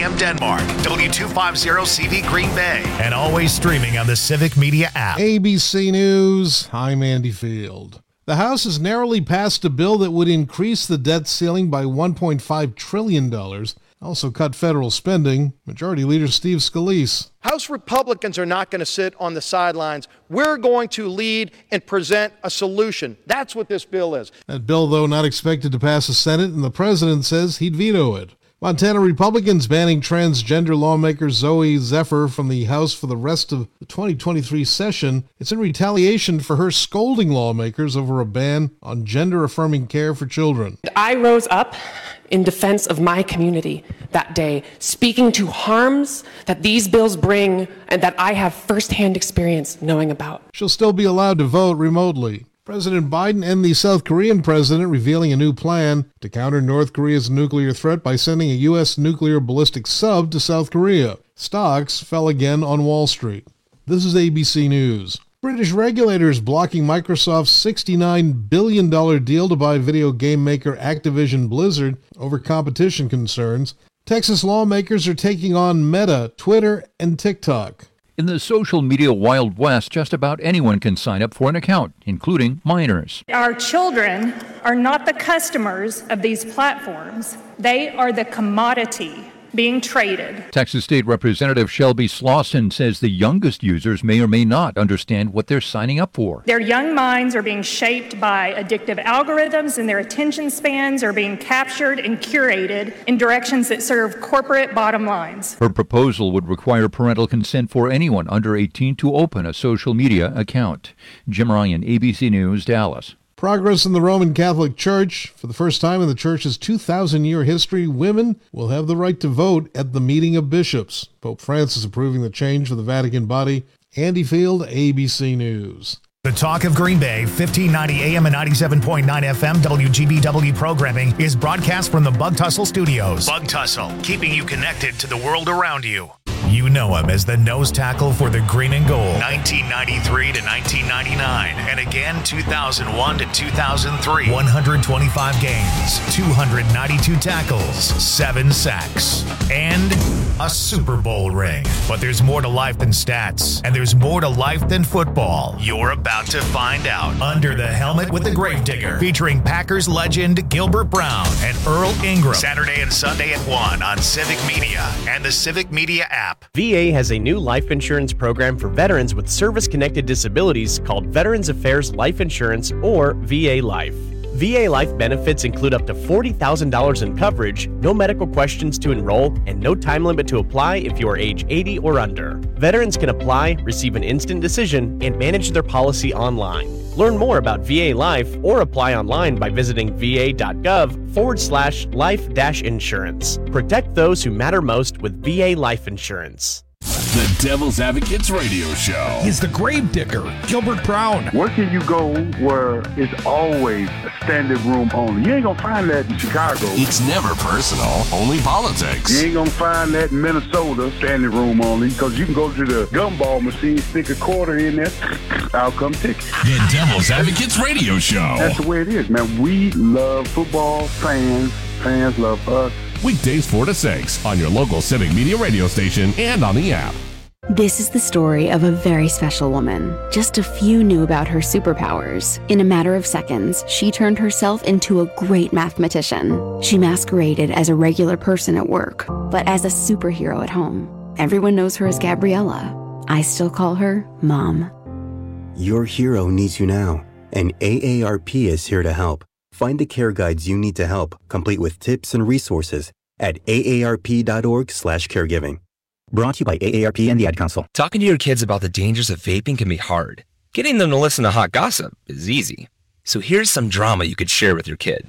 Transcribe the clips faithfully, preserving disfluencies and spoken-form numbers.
M Denmark, W two fifty C V Green Bay, and always streaming on the Civic Media app. A B C News, I'm Andy Field. The House has narrowly passed a bill that would increase the debt ceiling by one point five trillion dollars, also cut federal spending. Majority Leader Steve Scalise. House Republicans are not going to sit on the sidelines. We're going to lead and present a solution. That's what this bill is. That bill, though, not expected to pass the Senate, and the president says he'd veto it. Montana Republicans banning transgender lawmaker Zoe Zephyr from the House for the rest of the twenty twenty-three session. It's in retaliation for her scolding lawmakers over a ban on gender-affirming care for children. I rose up in defense of my community that day, speaking to harms that these bills bring and that I have firsthand experience knowing about. She'll still be allowed to vote remotely. President Biden and the South Korean president revealing a new plan to counter North Korea's nuclear threat by sending a U S nuclear ballistic sub to South Korea. Stocks fell again on Wall Street. This is A B C News. British regulators blocking Microsoft's sixty-nine billion dollars deal to buy video game maker Activision Blizzard over competition concerns. Texas lawmakers are taking on Meta, Twitter, and TikTok. In the social media Wild West, just about anyone can sign up for an account, including minors. Our children are not the customers of these platforms. They are the commodity being traded. Texas State Representative Shelby Slauson says the youngest users may or may not understand what they're signing up for. Their young minds are being shaped by addictive algorithms, and their attention spans are being captured and curated in directions that serve corporate bottom lines. Her proposal would require parental consent for anyone under eighteen to open a social media account. Jim Ryan, A B C News, Dallas. Progress in the Roman Catholic Church. For the first time in the Church's two thousand year history, women will have the right to vote at the meeting of bishops. Pope Francis approving the change for the Vatican body. Andy Field, A B C News. The Talk of Green Bay, fifteen ninety A M and ninety-seven point nine F M W G B W programming is broadcast from the Bug Tussle Studios. Bug Tussle, keeping you connected to the world around you. You know him as the nose tackle for the Green and Gold, nineteen ninety-three to nineteen ninety-nine, and again two thousand one to two thousand three. one hundred twenty-five games, two hundred ninety-two tackles, seven sacks, and a Super Bowl ring. But there's more to life than stats, and there's more to life than football. You're about to find out. Under the Helmet with the Gravedigger, featuring Packers legend Gilbert Brown and Earl Ingram. Saturday and Sunday at one on Civic Media and the Civic Media app. V A has a new life insurance program for veterans with service-connected disabilities called Veterans Affairs Life Insurance, or V A Life. V A Life benefits include up to forty thousand dollars in coverage, no medical questions to enroll, and no time limit to apply if you are age eighty or under. Veterans can apply, receive an instant decision, and manage their policy online. Learn more about V A Life or apply online by visiting va.gov forward slash life dash insurance. Protect those who matter most with V A Life Insurance. The Devil's Advocates Radio Show. He's the Gravedigger, Gilbert Brown. Where can you go where it's always a standing room only? You ain't gonna find that in Chicago. It's never personal, only politics. You ain't gonna find that in Minnesota, standing room only, because you can go to the gumball machine, stick a quarter in there, I'll come ticket. The Devil's Advocates Radio Show. That's the way it is, man. We love football, fans, fans love us. Weekdays four to six on your local Civic Media radio station and on the app. This is the story of a very special woman. Just a few knew about her superpowers. In a matter of seconds, she turned herself into a great mathematician. She masqueraded as a regular person at work, but as a superhero at home. Everyone knows her as Gabriella. I still call her Mom. Your hero needs you now, and A A R P is here to help. Find the care guides you need to help, complete with tips and resources at aarp.org slash caregiving. Brought to you by A A R P and the Ad Council. Talking to your kids about the dangers of vaping can be hard. Getting them to listen to hot gossip is easy. So here's some drama you could share with your kid.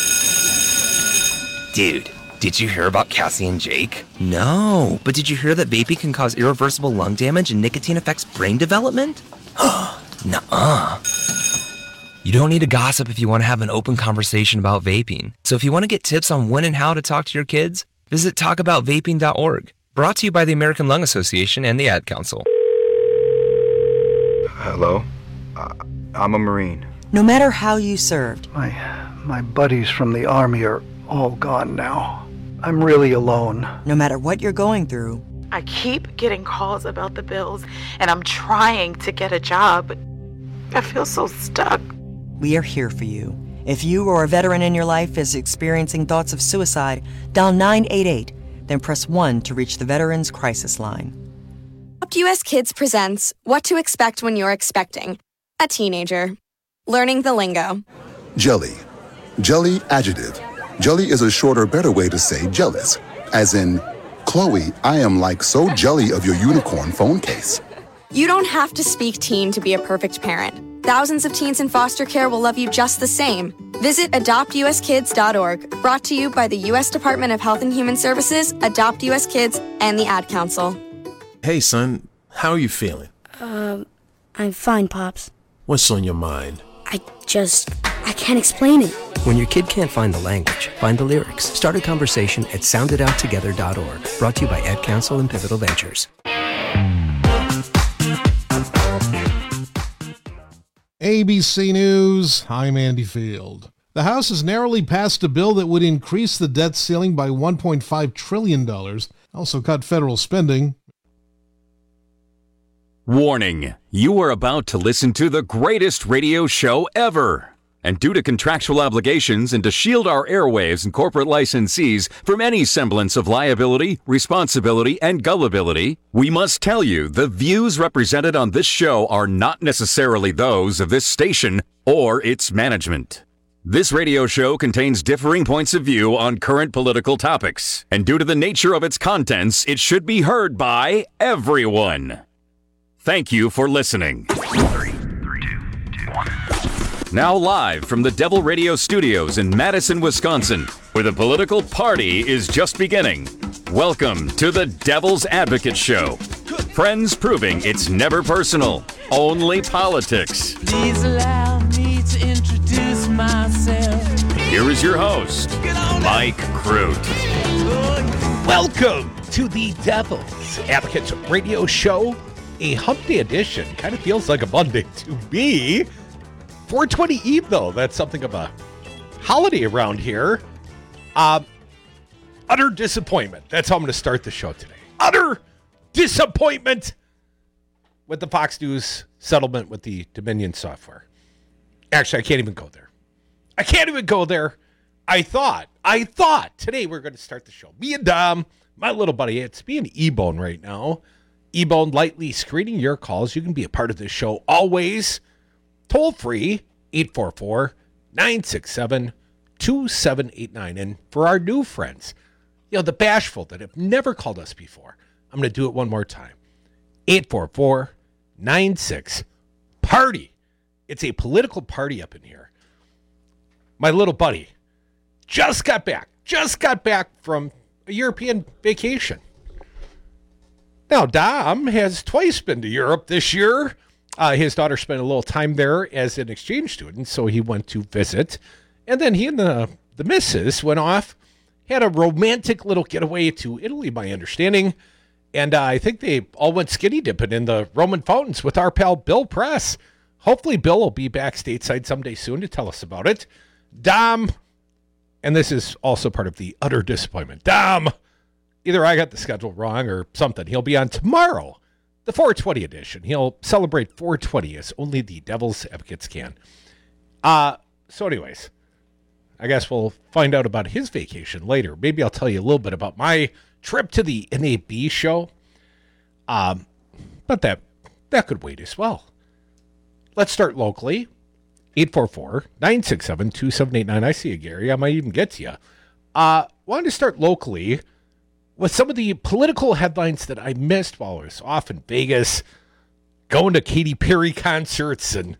Dude, did you hear about Cassie and Jake? No, but did you hear that vaping can cause irreversible lung damage and nicotine affects brain development? Nuh-uh. You don't need to gossip if you want to have an open conversation about vaping. So if you want to get tips on when and how to talk to your kids, visit talk about vaping dot org. Brought to you by the American Lung Association and the Ad Council. Hello? Uh, I'm a Marine. No matter how you served. My, my buddies from the Army are all gone now. I'm really alone. No matter what you're going through, I keep getting calls about the bills, and I'm trying to get a job. I feel so stuck. we are here for you. If you or a veteran in your life is experiencing thoughts of suicide, dial nine eight eight, then press one to reach the Veterans Crisis Line. Adopt U S Kids presents What to Expect When You're Expecting a Teenager. Learning the lingo. Jelly. Jelly adjective. Jelly is a shorter, better way to say jealous. As in, Chloe, I am like so jelly of your unicorn phone case. You don't have to speak teen to be a perfect parent. Thousands of teens in foster care will love you just the same. Visit adopt u s kids dot org, brought to you by the U S Department of Health and Human Services, Adopt U S Kids, and the Ad Council. Hey, son, how are you feeling? Um, I'm fine, Pops. What's on your mind? I just, I can't explain it. When your kid can't find the language, find the lyrics. Start a conversation at sound it out together dot org. Brought to you by Ad Council and Pivotal Ventures. A B C News, I'm Andy Field. The House has narrowly passed a bill that would increase the debt ceiling by one point five trillion dollars, also cut federal spending. Warning, you are about to listen to the greatest radio show ever. And due to contractual obligations and to shield our airwaves and corporate licensees from any semblance of liability, responsibility, and gullibility, we must tell you the views represented on this show are not necessarily those of this station or its management. This radio show contains differing points of view on current political topics, and due to the nature of its contents, it should be heard by everyone. Thank you for listening. Three, three, two, two, one. Now live from the Devil Radio Studios in Madison, Wisconsin, where the political party is just beginning. Welcome to the Devil's Advocate Show. Friends proving it's never personal, only politics. Please allow me to introduce myself. Here is your host, Mike Crute. Welcome to the Devil's Advocate Radio Show. A hump day edition. Kind of feels like a Monday to me. four twenty Eve, though. That's something of a holiday around here. Um, utter disappointment. That's how I'm going to start the show today. Utter disappointment with the Fox News settlement with the Dominion software. Actually, I can't even go there. I can't even go there. I thought, I thought today we're going to start the show. Me and Dom, my little buddy, it's me and E-Bone right now. E-Bone lightly screening your calls. You can be a part of this show always. Toll free, eight four four, nine six seven, two seven eight nine. And for our new friends, you know, the bashful that have never called us before, I'm going to do it one more time. eight four four, nine six, party. It's a political party up in here. My little buddy just got back, just got back from a European vacation. Now, Dom has twice been to Europe this year. Uh, his daughter spent a little time there as an exchange student, so he went to visit. And then he and the, the missus went off, had a romantic little getaway to Italy, my understanding. And uh, I think they all went skinny dipping in the Roman fountains with our pal Bill Press. Hopefully Bill will be back stateside someday soon to tell us about it. Dom, and this is also part of the utter disappointment. Dom, either I got the schedule wrong or something. He'll be on tomorrow, the four twenty edition. He'll celebrate four twenty as only the Devil's Advocates can. Uh, so anyways, I guess we'll find out about his vacation later. Maybe I'll tell you a little bit about my trip to the N A B show. Um, but that that could wait as well. Let's start locally. eight four four, nine six seven, two seven eight nine. I see you, Gary. I might even get to you. Uh, wanted to start locally with some of the political headlines that I missed while I was off in Vegas, going to Katy Perry concerts, and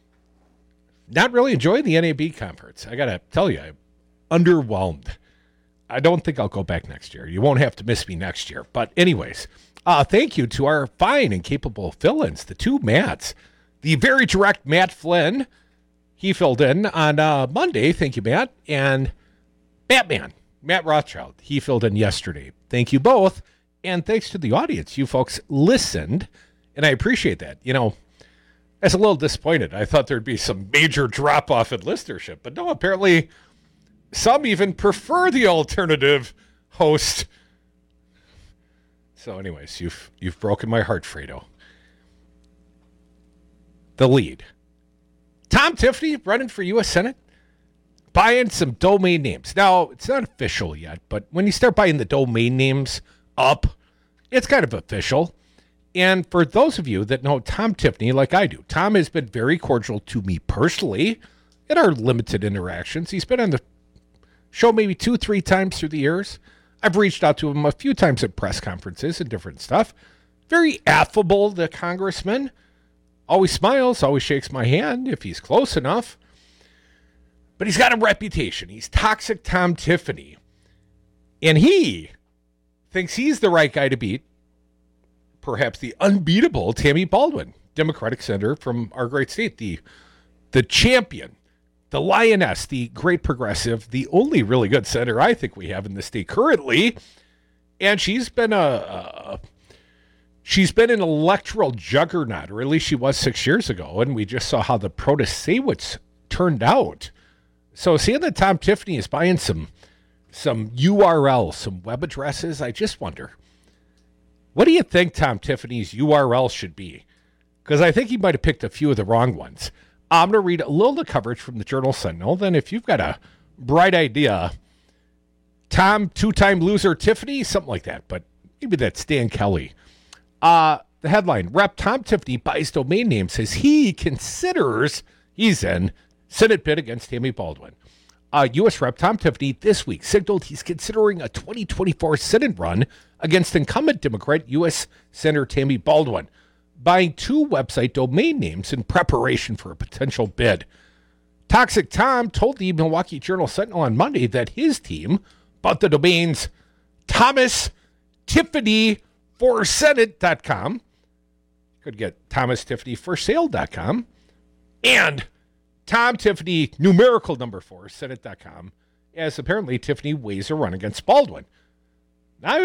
not really enjoying the N A B conference. I got to tell you, I'm underwhelmed. I don't think I'll go back next year. You won't have to miss me next year. But anyways, uh, thank you to our fine and capable fill-ins, the two Matts. The very direct Matt Flynn, he filled in on uh, Monday. Thank you, Matt. And Batman, Matt Rothschild, he filled in yesterday. Thank you both. And thanks to the audience. You folks listened, and I appreciate that. You know, I was a little disappointed. I thought there'd be some major drop-off in listenership. But no, apparently some even prefer the alternative host. So anyways, you've you've broken my heart, Fredo. The lead. Tom Tiffany running for U S Senate, buying some domain names. Now, it's not official yet, but when you start buying the domain names up, it's kind of official. And for those of you that know Tom Tiffany like I do, Tom has been very cordial to me personally in our limited interactions. He's been on the show maybe two, three times through the years. I've reached out to him a few times at press conferences and different stuff. Very affable, the congressman. Always smiles, always shakes my hand if he's close enough. But he's got a reputation. He's Toxic Tom Tiffany. And he thinks he's the right guy to beat perhaps the unbeatable Tammy Baldwin, Democratic senator from our great state, the, the champion, the lioness, the great progressive, the only really good senator I think we have in the state currently. And she's been a... a She's been an electoral juggernaut, or at least she was six years ago, and we just saw how the Protasewicz turned out. So seeing that Tom Tiffany is buying some some U R Ls, some web addresses, I just wonder, what do you think Tom Tiffany's U R L should be? Because I think he might have picked a few of the wrong ones. I'm going to read a little of the coverage from the Journal Sentinel. Then if you've got a bright idea, Tom, two-time loser Tiffany, something like that, but maybe that's Dan Kelly. Uh, the headline, Rep Tom Tiffany buys domain names, says he considers he's in Senate bid against Tammy Baldwin. Uh, U S Rep Tom Tiffany this week signaled he's considering a twenty twenty-four Senate run against incumbent Democrat U S Senator Tammy Baldwin, buying two website domain names in preparation for a potential bid. Toxic Tom told the Milwaukee Journal Sentinel on Monday that his team bought the domains Thomas Tiffany for Senate dot com. Could get Thomas Tiffany for sale dot com and Tom Tiffany numerical number four Senate dot com, as apparently Tiffany weighs a run against Baldwin. Now,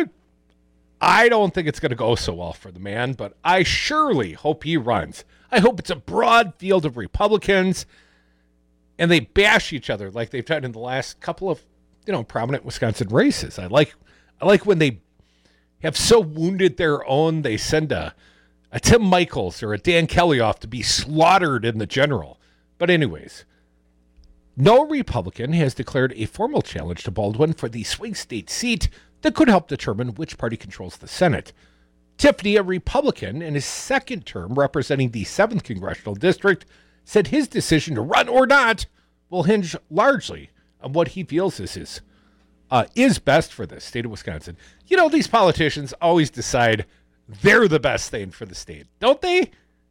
I don't think it's going to go so well for the man, but I surely hope he runs. I hope it's a broad field of Republicans and they bash each other like they've done in the last couple of, you know, prominent Wisconsin races. I like I like when they have so wounded their own, they send a, a Tim Michaels or a Dan Kelly off to be slaughtered in the general. But anyways, no Republican has declared a formal challenge to Baldwin for the swing state seat that could help determine which party controls the Senate. Tiffany, a Republican in his second term representing the seventh Congressional District, said his decision to run or not will hinge largely on what he feels is his Uh, is best for the state of Wisconsin. You know, these politicians always decide they're the best thing for the state, don't they?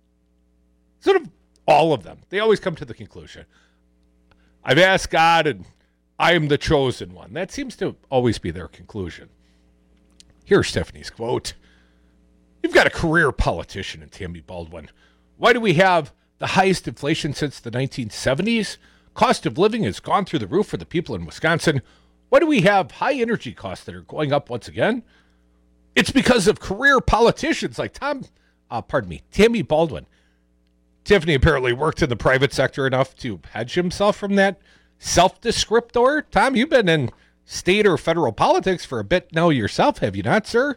Sort of all of them. They always come to the conclusion, I've asked God and I am the chosen one. That seems to always be their conclusion. Here's Tiffany's quote. You've got a career politician in Tammy Baldwin. Why do we have the highest inflation since the nineteen seventies? Cost of living has gone through the roof for the people in Wisconsin. Why do we have high energy costs that are going up once again? It's because of career politicians like Tom, uh, pardon me, Tammy Baldwin. Tiffany apparently worked in the private sector enough to hedge himself from that self-descriptor. Tom, you've been in state or federal politics for a bit now yourself, have you not, sir?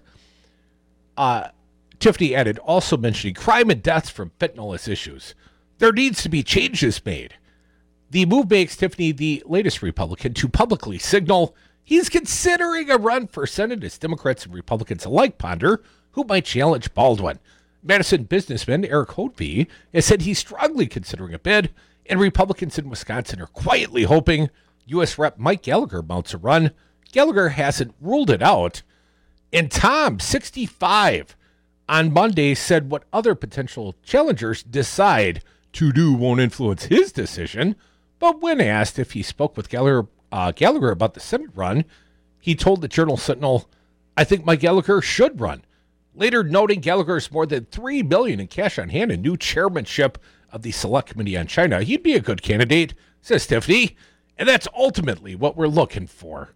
Uh, Tiffany added, also mentioning crime and deaths from fentanyl as issues. There needs to be changes made. The move makes Tiffany the latest Republican to publicly signal he's considering a run for Senate as Democrats and Republicans alike ponder who might challenge Baldwin. Madison businessman Eric Hotvey has said he's strongly considering a bid, and Republicans in Wisconsin are quietly hoping U S Rep Mike Gallagher mounts a run. Gallagher hasn't ruled it out. And Tom, sixty-five, on Monday said what other potential challengers decide to do won't influence his decision. But when asked if he spoke with Gallagher, uh, Gallagher about the Senate run, he told the Journal Sentinel, I think Mike Gallagher should run. Later noting Gallagher's more than three million dollars in cash on hand and new chairmanship of the Select Committee on China. He'd be a good candidate, says Tiffany, and that's ultimately what we're looking for.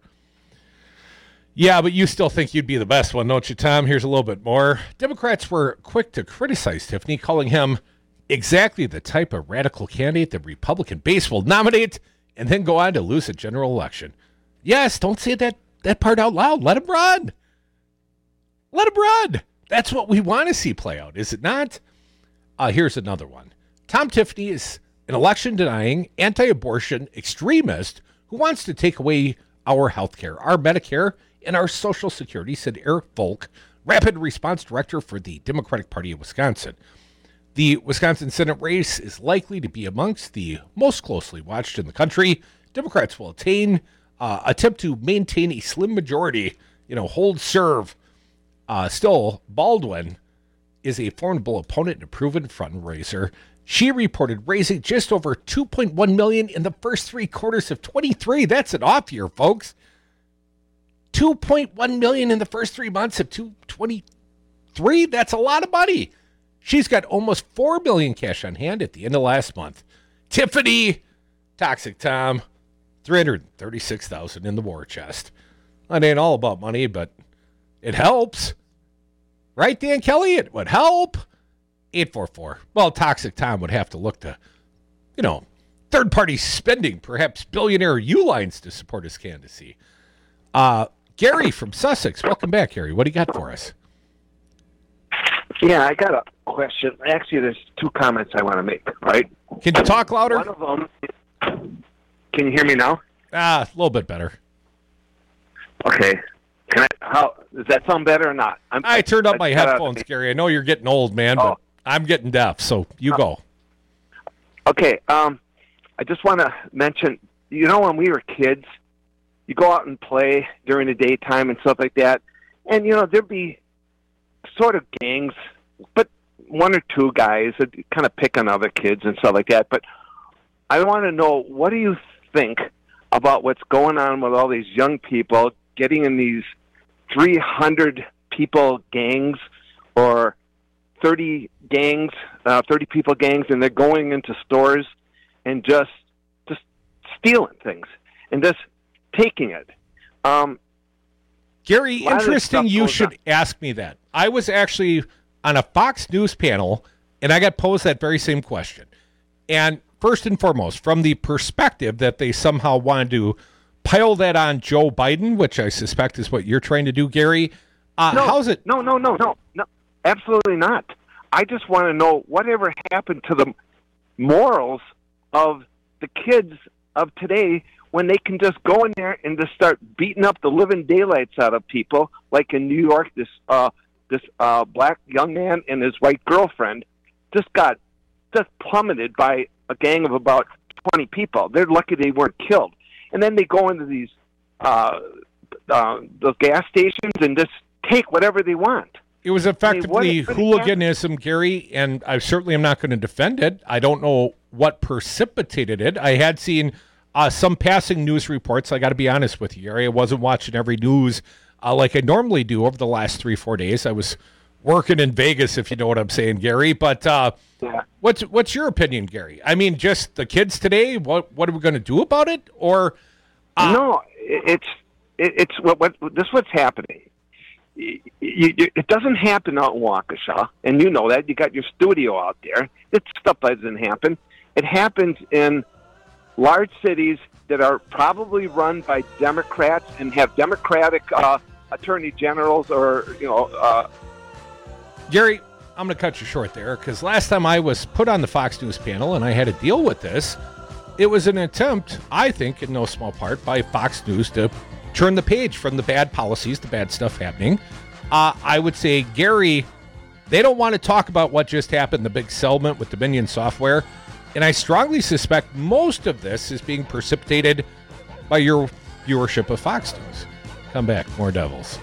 Yeah, but you still think you'd be the best one, don't you, Tom? Here's a little bit more. Democrats were quick to criticize Tiffany, calling him exactly the type of radical candidate the Republican base will nominate and then go on to lose a general election. Yes, don't say that that part out loud. Let him run. Let him run. That's what we want to see play out, is it not? Uh, here's another one. Tom Tiffany is an election-denying, anti-abortion extremist who wants to take away our health care, our Medicare, and our Social Security, said Eric Volk, Rapid Response Director for the Democratic Party of Wisconsin. The Wisconsin Senate race is likely to be amongst the most closely watched in the country. Democrats will attain, uh, attempt to maintain a slim majority, you know, hold serve. Uh, still, Baldwin is a formidable opponent and a proven fundraiser. She reported raising just over two point one million dollars in the first three quarters of twenty-three. That's an off year, folks. two point one million dollars in the first three months of two twenty-three. That's a lot of money. She's got almost four million dollars cash on hand at the end of last month. Tiffany, Toxic Tom, three hundred thirty-six thousand dollars in the war chest. That ain't all about money, but it helps. Right, Dan Kelly? It would help. eight four four. Well, Toxic Tom would have to look to, you know, third-party spending, perhaps billionaire U-lines to support his candidacy. Uh, Gary from Sussex. Welcome back, Gary. What do you got for us? Yeah, I got a question. Actually, there's two comments I want to make, right? Can you talk louder? One of them, can you hear me now? Ah, a little bit better. Okay. Can I, how, does that sound better or not? I'm, I turned up I, my I, headphones, uh, Gary. I know you're getting old, man, oh. but I'm getting deaf, so you go. Okay. Um, I just want to mention, you know, when we were kids, you go out and play during the daytime and stuff like that, and, you know, there'd be sort of gangs, but one or two guys that kind of pick on other kids and stuff like that. But I want to know, what do you think about what's going on with all these young people getting in these three hundred people gangs or thirty gangs, uh, thirty people gangs, and they're going into stores and just just stealing things and just taking it. Um, Gary, interesting you should on. ask me that. I was actually on a Fox News panel, and I got posed that very same question. And first and foremost, from the perspective that they somehow wanted to pile that on Joe Biden, which I suspect is what you're trying to do, Gary. Uh, no, how's it? No, no, no, no, no, absolutely not. I just want to know whatever happened to the morals of the kids of today when they can just go in there and just start beating up the living daylights out of people, like in New York, this uh, this uh, black young man and his white girlfriend just got just plummeted by a gang of about twenty people. They're lucky they weren't killed. And then they go into these uh, uh, those gas stations and just take whatever they want. It was effectively I mean, hooliganism, Gary, and I certainly am not going to defend it. I don't know what precipitated it. I had seen uh, some passing news reports. I got to be honest with you, Gary. I wasn't watching every news uh, like I normally do over the last three, four days. I was working in Vegas, if you know what I'm saying, Gary. But uh, yeah. what's what's your opinion, Gary? I mean, just the kids today. What what are we going to do about it? Or uh, no, it's it, it's what what this is what's happening. You, you, it doesn't happen out in Waukesha, and you know that. You got your studio out there. This stuff doesn't happen. It happens in large cities that are probably run by Democrats and have Democratic uh, attorney generals, or you know. Uh, Gary, I'm going to cut you short there, because last time I was put on the Fox News panel and I had to deal with this, it was an attempt, I think, in no small part, by Fox News to turn the page from the bad policies, the bad stuff happening. Uh, I would say, Gary, they don't want to talk about what just happened, the big settlement with Dominion Software, and I strongly suspect most of this is being precipitated by your viewership of Fox News. Come back, more Devils.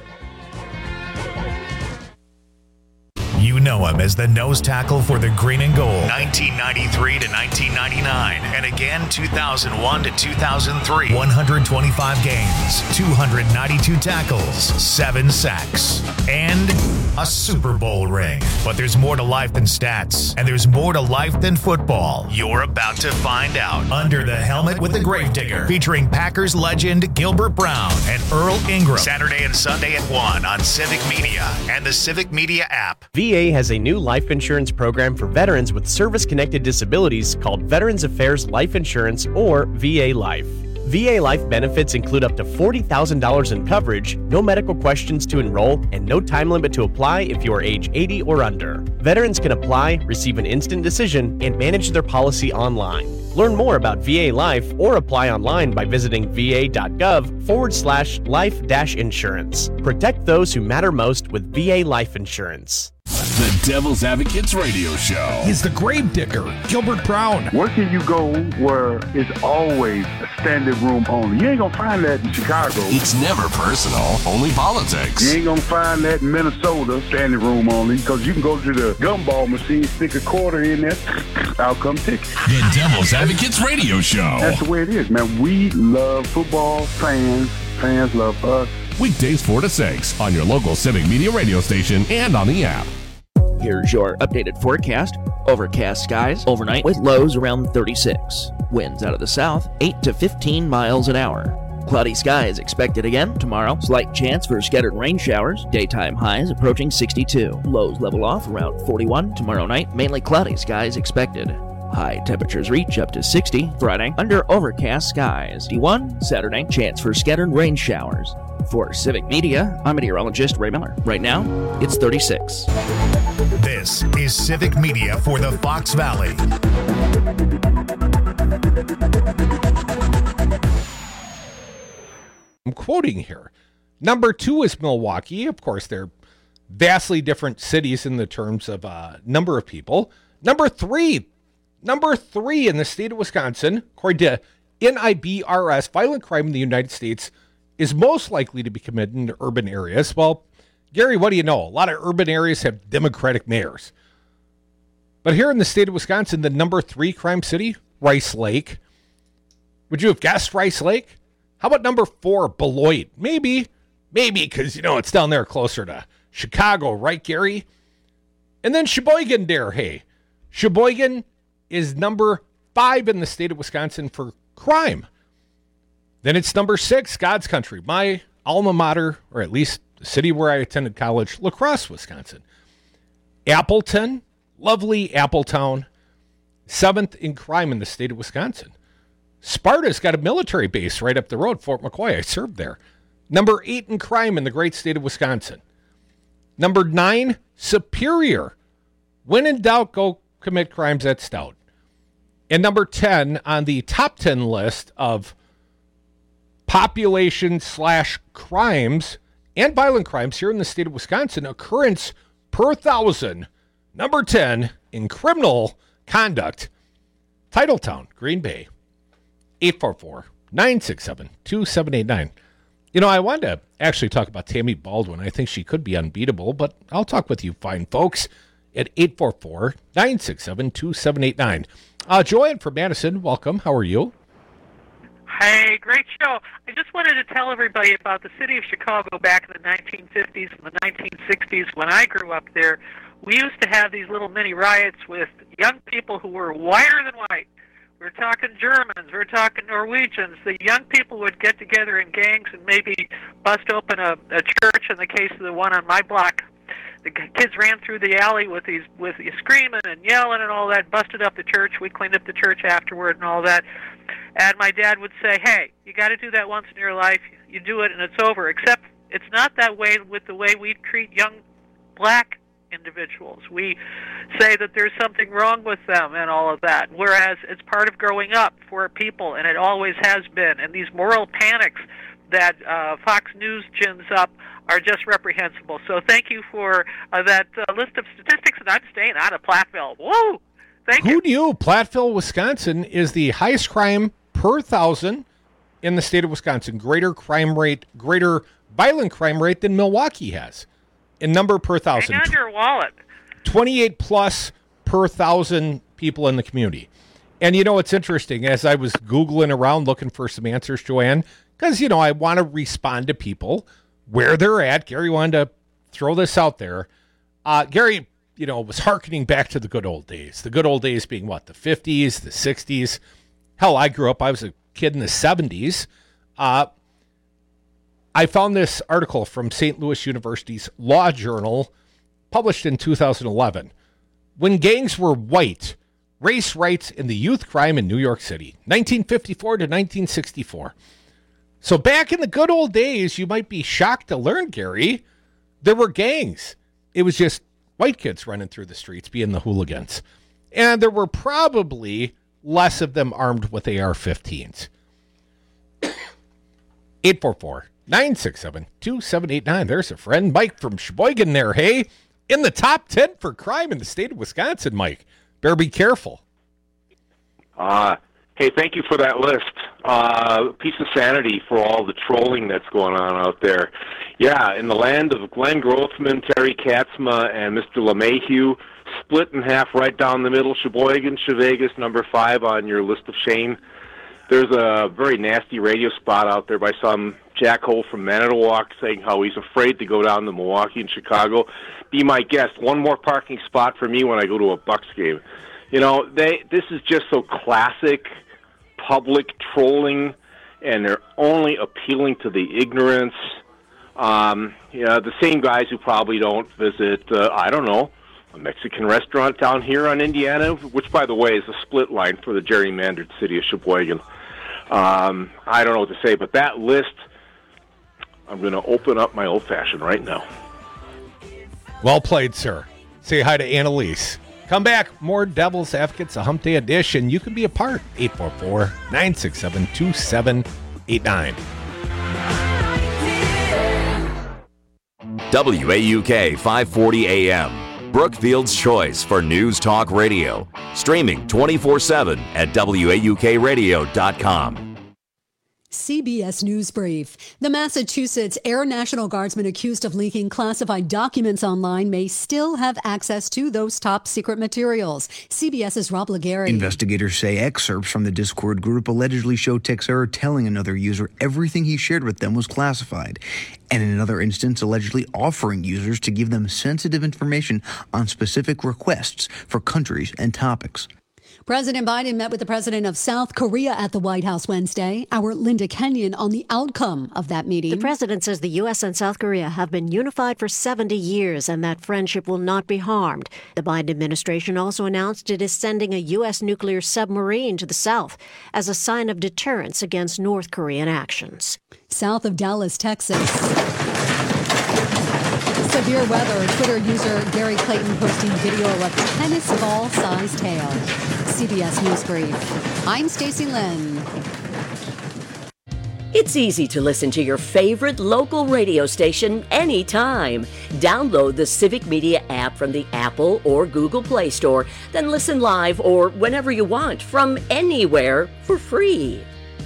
You know him as the nose tackle for the Green and Gold, nineteen ninety-three to nineteen ninety-nine, and again two thousand one to two thousand three. one hundred twenty-five games, two hundred ninety-two tackles, seven sacks, and a Super Bowl ring. But there's more to life than stats, and there's more to life than football. You're about to find out. Under the Helmet with the Gravedigger, featuring Packers legend Gilbert Brown and Earl Ingram. Saturday and Sunday at one on Civic Media and the Civic Media app. V A has a new life insurance program for veterans with service-connected disabilities called Veterans Affairs Life Insurance, or V A Life. V A Life benefits include up to forty thousand dollars in coverage, no medical questions to enroll, and no time limit to apply if you are age eighty or under. Veterans can apply, receive an instant decision, and manage their policy online. Learn more about V A Life or apply online by visiting va.gov forward slash life dash insurance. Protect those who matter most with V A Life Insurance. The Devil's Advocates Radio Show. He's the grave digger, Gilbert Brown. Where can you go where it's always a standing room only? You ain't gonna find that in Chicago. It's never personal, only politics. You ain't gonna find that in Minnesota, standing room only, because you can go to the gumball machine, stick a quarter in there, out come ticket. The Devil's Advocates Radio Show. That's the way it is, man. We love football, fans, fans love us. Weekdays four to six on your local Civic Media radio station and on the app. Here's your updated forecast. Overcast skies overnight with lows around thirty-six. Winds out of the south, eight to fifteen miles an hour. Cloudy skies expected again tomorrow. Slight chance for scattered rain showers. Daytime highs approaching sixty-two. Lows level off around forty-one tomorrow night. Mainly cloudy skies expected. High temperatures reach up to sixty Friday under overcast skies. D one Saturday, chance for scattered rain showers. For Civic Media, I'm meteorologist Ray Miller. Right now, it's thirty-six. This is Civic Media for the Fox Valley. I'm quoting here. Number two is Milwaukee. Of course, they're vastly different cities in the terms of uh, number of people. Number three, number three in the state of Wisconsin, according to N I B R S, violent crime in the United States is most likely to be committed in urban areas. Well, Gary, what do you know? A lot of urban areas have Democratic mayors. But here in the state of Wisconsin, the number three crime city, Rice Lake. Would you have guessed Rice Lake? How about number four, Beloit? Maybe, maybe, because, you know, it's down there closer to Chicago, right, Gary? And then Sheboygan there, hey. Sheboygan is number five in the state of Wisconsin for crime. Then it's number six, God's Country, my alma mater, or at least the city where I attended college, La Crosse, Wisconsin. Appleton, lovely Appletown, seventh in crime in the state of Wisconsin. Sparta's got a military base right up the road, Fort McCoy. I served there. Number eight in crime in the great state of Wisconsin. Number nine, Superior. When in doubt, go commit crimes at Stout. And number ten on the top ten list of population slash crimes and violent crimes here in the state of Wisconsin, occurrence per thousand, number ten in criminal conduct, Titletown, Green Bay, eight four four, nine six seven, two seven eight nine. You know, I wanted to actually talk about Tammy Baldwin. I think she could be unbeatable, but I'll talk with you fine folks at eight four four, nine six seven, two seven eight nine. Uh, Joanne from Madison, welcome. How are you? Hey, great show. I just wanted to tell everybody about the city of Chicago back in the nineteen fifties and the nineteen sixties when I grew up there. We used to have these little mini riots with young people who were whiter than white. We were talking Germans, we were talking Norwegians. The young people would get together in gangs and maybe bust open a, a church. In the case of the one on my block, the kids ran through the alley with these with these screaming and yelling and all that, busted up the church. We cleaned up the church afterward and all that. And my dad would say, hey, you got to do that once in your life. You do it and it's over. Except it's not that way with the way we treat young black individuals. We say that there's something wrong with them and all of that, whereas it's part of growing up for people, and it always has been. And these moral panics that uh, Fox News gins up are just reprehensible. So thank you for uh, that uh, list of statistics, and I'm staying out of Platteville. Whoa! Thank Who you. knew Platteville, Wisconsin is the highest crime per thousand in the state of Wisconsin? Greater crime rate, greater violent crime rate than Milwaukee has in number per thousand. Hang on your wallet. twenty-eight plus per thousand people in the community. And you know, it's interesting, as I was Googling around looking for some answers, Joanne, because, you know, I want to respond to people where they're at. Gary wanted to throw this out there. Uh, Gary, you know, was hearkening back to the good old days. The good old days being what? The fifties, the sixties. Hell, I grew up, I was a kid in the seventies. Uh, I found this article from Saint Louis University's Law Journal, published in two thousand eleven. When gangs were white, Race Rights in the Youth Crime in New York City, nineteen fifty-four to nineteen sixty-four. So back in the good old days, you might be shocked to learn, Gary, there were gangs. It was just white kids running through the streets being the hooligans. And there were probably less of them armed with A R fifteens. eight four four, nine six seven, two seven eight nine. There's a friend, Mike from Sheboygan there, hey? In the top ten for crime in the state of Wisconsin, Mike. Better be careful. Uh, hey, thank you for that list. Uh, piece of sanity for all the trolling that's going on out there. Yeah, in the land of Glenn Grothman, Terry Katzma, and Mister LeMahieu, split in half right down the middle, Sheboygan, Chevegas, number five on your list of shame. There's a very nasty radio spot out there by some jackhole from Manitowoc saying how he's afraid to go down to Milwaukee and Chicago. Be my guest. One more parking spot for me when I go to a Bucks game. You know, they this is just so classic public trolling, and they're only appealing to the ignorance. Um, you know, the same guys who probably don't visit, uh, I don't know, a Mexican restaurant down here on Indiana, which, by the way, is a split line for the gerrymandered city of Sheboygan. Um, I don't know what to say, but that list, I'm going to open up my old-fashioned right now. Well played, sir. Say hi to Annalise. Come back. More Devil's Advocates, a Hump Day edition. You can be a part. eight four four, nine six seven, two seven eight nine. W A U K five forty A M. Brookfield's choice for news talk radio. Streaming twenty-four seven at W A U K radio dot com. C B S News Brief. The Massachusetts Air National Guardsman accused of leaking classified documents online may still have access to those top secret materials. CBS's Rob Legary. Investigators say excerpts from the Discord group allegedly show Texera telling another user everything he shared with them was classified, and in another instance allegedly offering users to give them sensitive information on specific requests for countries and topics. President Biden met with the president of South Korea at the White House Wednesday. Our Linda Kenyon on the outcome of that meeting. The president says the U S and South Korea have been unified for seventy years and that friendship will not be harmed. The Biden administration also announced it is sending a U S nuclear submarine to the South as a sign of deterrence against North Korean actions. South of Dallas, Texas. Severe weather. Twitter user Gary Clayton posting video of tennis ball-sized hail. C B S News Brief. I'm Stacey Lynn. It's easy to listen to your favorite local radio station anytime. Download the Civic Media app from the Apple or Google Play Store, then listen live or whenever you want from anywhere for free.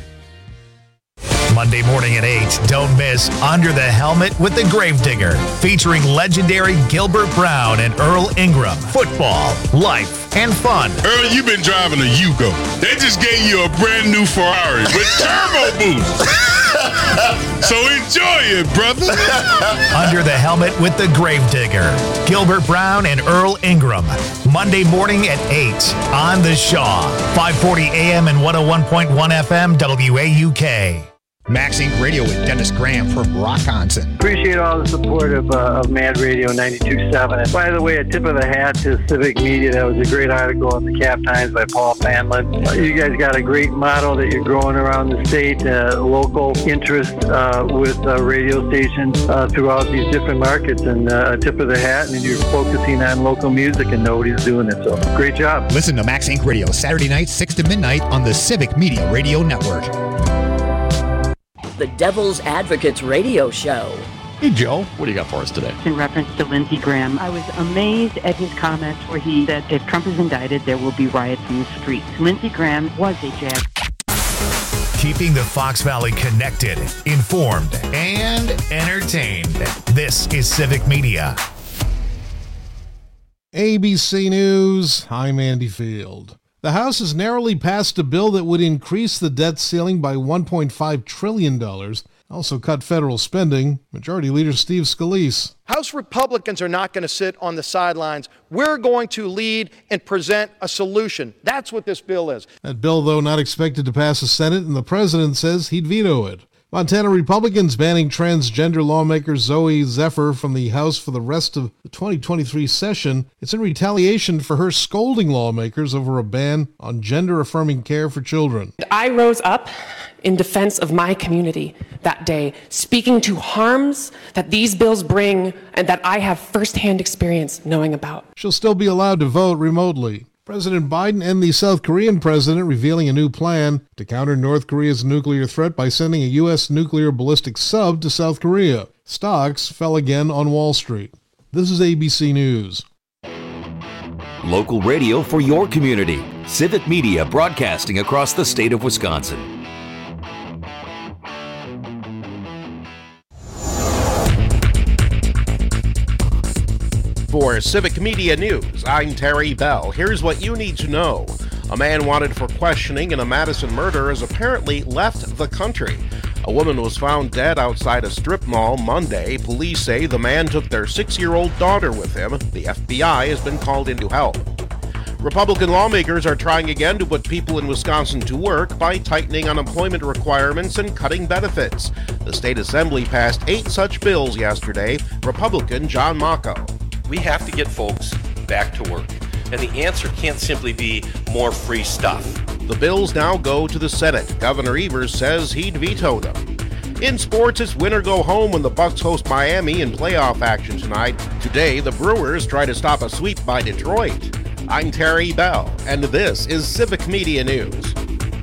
Monday morning at eight, don't miss Under the Helmet with the Gravedigger, featuring legendary Gilbert Brown and Earl Ingram. Football, life, and fun. Earl, you've been driving a Yugo. They just gave you a brand new Ferrari with turbo boost. So enjoy it, brother. Under the Helmet with the Gravedigger, Gilbert Brown and Earl Ingram. Monday morning at eight on The Shaw. five forty A M and one oh one point one F M W A U K. Max Inc Radio with Dennis Graham from Rockonson. Appreciate all the support of, uh, of Mad Radio ninety-two point seven. And by the way, a tip of the hat to Civic Media. That was a great article in the Cap Times by Paul Fanlin. Uh, you guys got a great model that you're growing around the state, uh, local interest uh, with uh, radio stations uh, throughout these different markets. And uh, a tip of the hat, and you're focusing on local music, and nobody's doing it. So great job. Listen to Max Inc Radio Saturday nights, six to midnight on the Civic Media Radio Network. The Devil's Advocates Radio Show. Hey, Joe, what do you got for us today? In reference to Lindsey Graham, I was amazed at his comments where he said if Trump is indicted, there will be riots in the streets. Lindsey Graham was a jag. Keeping the Fox Valley connected, informed, and entertained. This is Civic Media. A B C News, I'm Andy Field. The House has narrowly passed a bill that would increase the debt ceiling by one point five trillion dollars, also cut federal spending. Majority Leader Steve Scalise. House Republicans are not going to sit on the sidelines. We're going to lead and present a solution. That's what this bill is. That bill, though, not expected to pass the Senate, and the president says he'd veto it. Montana Republicans banning transgender lawmaker Zoe Zephyr from the House for the rest of the twenty twenty-three session. It's in retaliation for her scolding lawmakers over a ban on gender-affirming care for children. I rose up in defense of my community that day, speaking to harms that these bills bring and that I have firsthand experience knowing about. She'll still be allowed to vote remotely. President Biden and the South Korean president revealing a new plan to counter North Korea's nuclear threat by sending a U S nuclear ballistic sub to South Korea. Stocks fell again on Wall Street. This is A B C News. Local radio for your community. Civic Media broadcasting across the state of Wisconsin. For Civic Media News, I'm Terry Bell. Here's what you need to know. A man wanted for questioning in a Madison murder has apparently left the country. A woman was found dead outside a strip mall Monday. Police say the man took their six-year-old daughter with him. The F B I has been called in to help. Republican lawmakers are trying again to put people in Wisconsin to work by tightening unemployment requirements and cutting benefits. The state assembly passed eight such bills yesterday. Republican John Mocco. We have to get folks back to work, and the answer can't simply be more free stuff. The bills now go to the Senate. Governor Evers says he'd veto them. In sports, it's win or go home when the Bucks host Miami in playoff action tonight. Today, the Brewers try to stop a sweep by Detroit. I'm Terry Bell, and this is Civic Media News.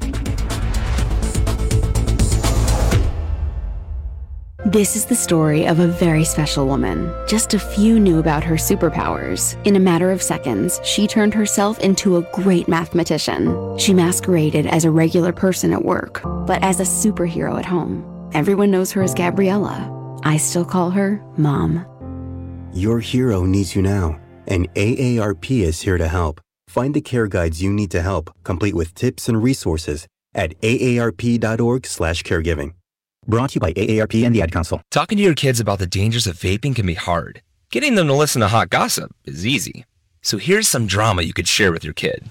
This is the story of a very special woman. Just a few knew about her superpowers. In a matter of seconds, she turned herself into a great mathematician. She masqueraded as a regular person at work, but as a superhero at home. Everyone knows her as Gabriella. I still call her Mom. Your hero needs you now, and A A R P is here to help. Find the care guides you need to help, complete with tips and resources at A A R P dot org slash caregiving. Brought to you by A A R P and the Ad Council. Talking to your kids about the dangers of vaping can be hard. Getting them to listen to hot gossip is easy. So here's some drama you could share with your kid.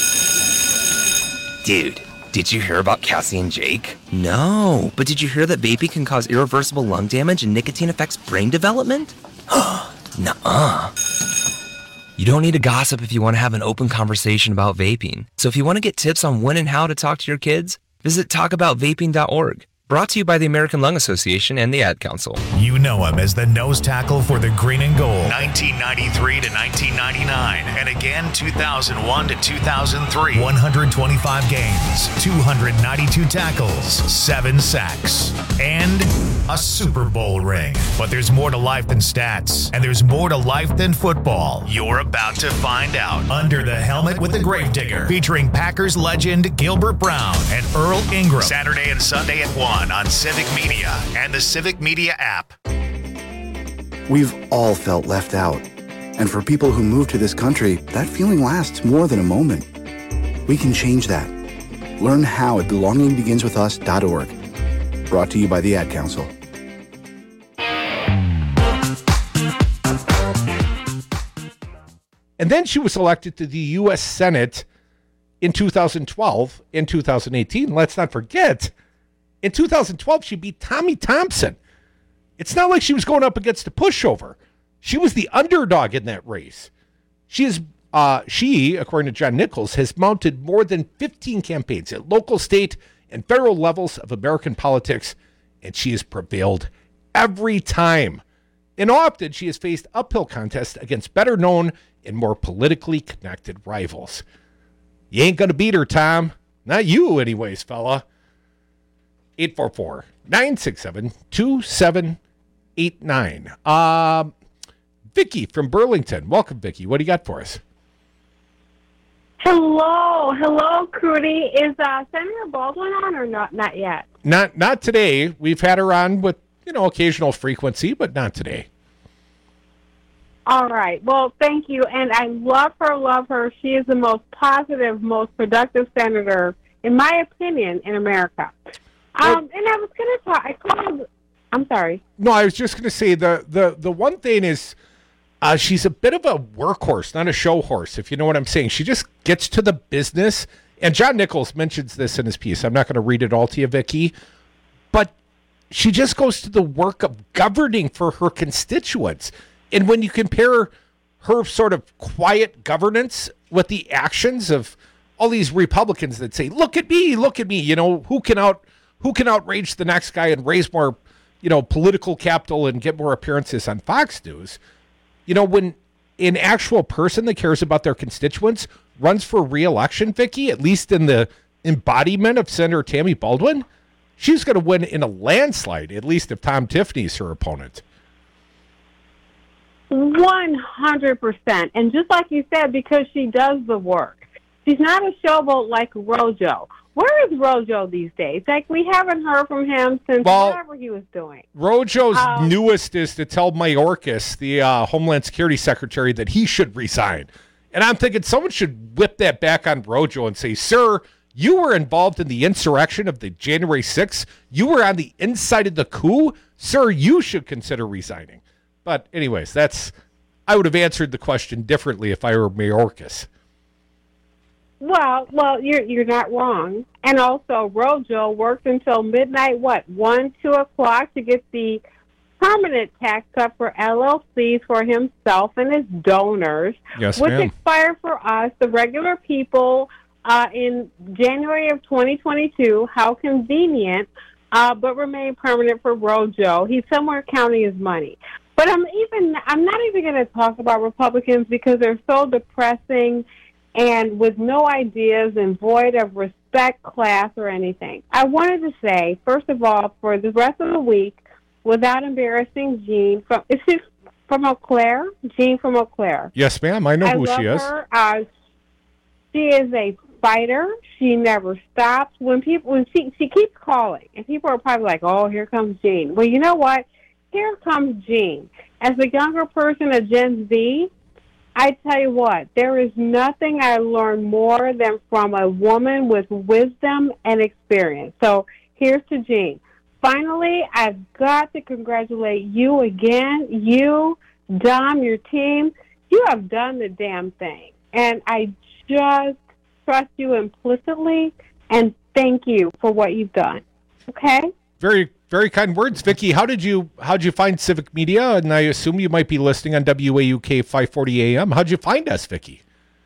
Dude, did you hear about Cassie and Jake? No, but did you hear that vaping can cause irreversible lung damage and nicotine affects brain development? Nuh-uh. You don't need to gossip if you want to have an open conversation about vaping. So if you want to get tips on when and how to talk to your kids, visit talk about vaping dot org. Brought to you by the American Lung Association and the Ad Council. You know him as the nose tackle for the Green and Gold, nineteen ninety-three to nineteen ninety-nine, and again two thousand one to two thousand three. one hundred twenty-five games, two hundred ninety-two tackles, seven sacks, and a Super Bowl ring. But there's more to life than stats, and there's more to life than football. You're about to find out. Under the Helmet with the Gravedigger, featuring Packers legend Gilbert Brown and Earl Ingram. Saturday and Sunday at one. On Civic Media and the Civic Media app. We've all felt left out. And for people who move to this country, that feeling lasts more than a moment. We can change that. Learn how at belonging begins with us dot org. Brought to you by the Ad Council. And then she was elected to the U S Senate in two thousand twelve and two thousand eighteen. Let's not forget, in two thousand twelve, she beat Tommy Thompson. It's not like she was going up against a pushover. She was the underdog in that race. She is, uh, she, according to John Nichols, has mounted more than fifteen campaigns at local, state, and federal levels of American politics, and she has prevailed every time. And often she has faced uphill contests against better known and more politically connected rivals. You ain't going to beat her, Tom. Not you, anyways, fella. eight four four, nine six seven, two seven eight nine. Um, Vicky from Burlington. Welcome, Vicky. What do you got for us? Hello. Hello, Crudy. Is uh, Senator Baldwin on or not? Not yet. Not not today. We've had her on with, you know, occasional frequency, but not today. All right. Well, thank you. And I love her, love her. She is the most positive, most productive senator, in my opinion, in America. Um, and I was going to talk, I called, I'm sorry. No, I was just going to say the, the, the one thing is uh, she's a bit of a workhorse, not a show horse, if you know what I'm saying. She just gets to the business. And John Nichols mentions this in his piece. I'm not going to read it all to you, Vicky. But she just goes to the work of governing for her constituents. And when you compare her sort of quiet governance with the actions of all these Republicans that say, look at me, look at me, you know, who can out, who can outrage the next guy and raise more, you know, political capital and get more appearances on Fox News. You know, when an actual person that cares about their constituents runs for re-election, Vicky, at least in the embodiment of Senator Tammy Baldwin, she's going to win in a landslide, at least if Tom Tiffany's her opponent. one hundred percent. And just like you said, because she does the work. She's not a showboat like Rojo. Where is Rojo these days? Like, we haven't heard from him since well, whatever he was doing. Rojo's um, newest is to tell Mayorkas, the uh, Homeland Security Secretary, that he should resign. And I'm thinking someone should whip that back on Rojo and say, sir, you were involved in the insurrection of the January sixth. You were on the inside of the coup. Sir, you should consider resigning. But anyways, that's, I would have answered the question differently if I were Mayorkas. Well, well, you're you're not wrong. And also, Rojo worked until midnight, what, one, two o'clock to get the permanent tax cut for L L Cs for himself and his donors, yes, which ma'am. expired for us, the regular people, uh, in January of twenty twenty-two. How convenient, uh, but remain permanent for Rojo. He's somewhere counting his money. But I'm even I'm not even going to talk about Republicans because they're so depressing and with no ideas and void of respect, class, or anything. I wanted to say, first of all, for the rest of the week, without embarrassing Jean, from is she from Eau Claire? Jean from Eau Claire. Yes, ma'am. I know I who love she is. Her. Uh, she is a fighter. She never stops. When people, when she she keeps calling, and people are probably like, "Oh, here comes Jean." Well, you know what? Here comes Jean. As a younger person, a Gen Z, I tell you what, there is nothing I learned more than from a woman with wisdom and experience. So here's to Jean. Finally, I've got to congratulate you again. You, Dom, your team, you have done the damn thing. And I just trust you implicitly, and thank you for what you've done. Okay? Very, very kind words, Vicky. How did you how did you find Civic Media? And I assume you might be listening on W A U K five forty A M. How did you find us, Vicky?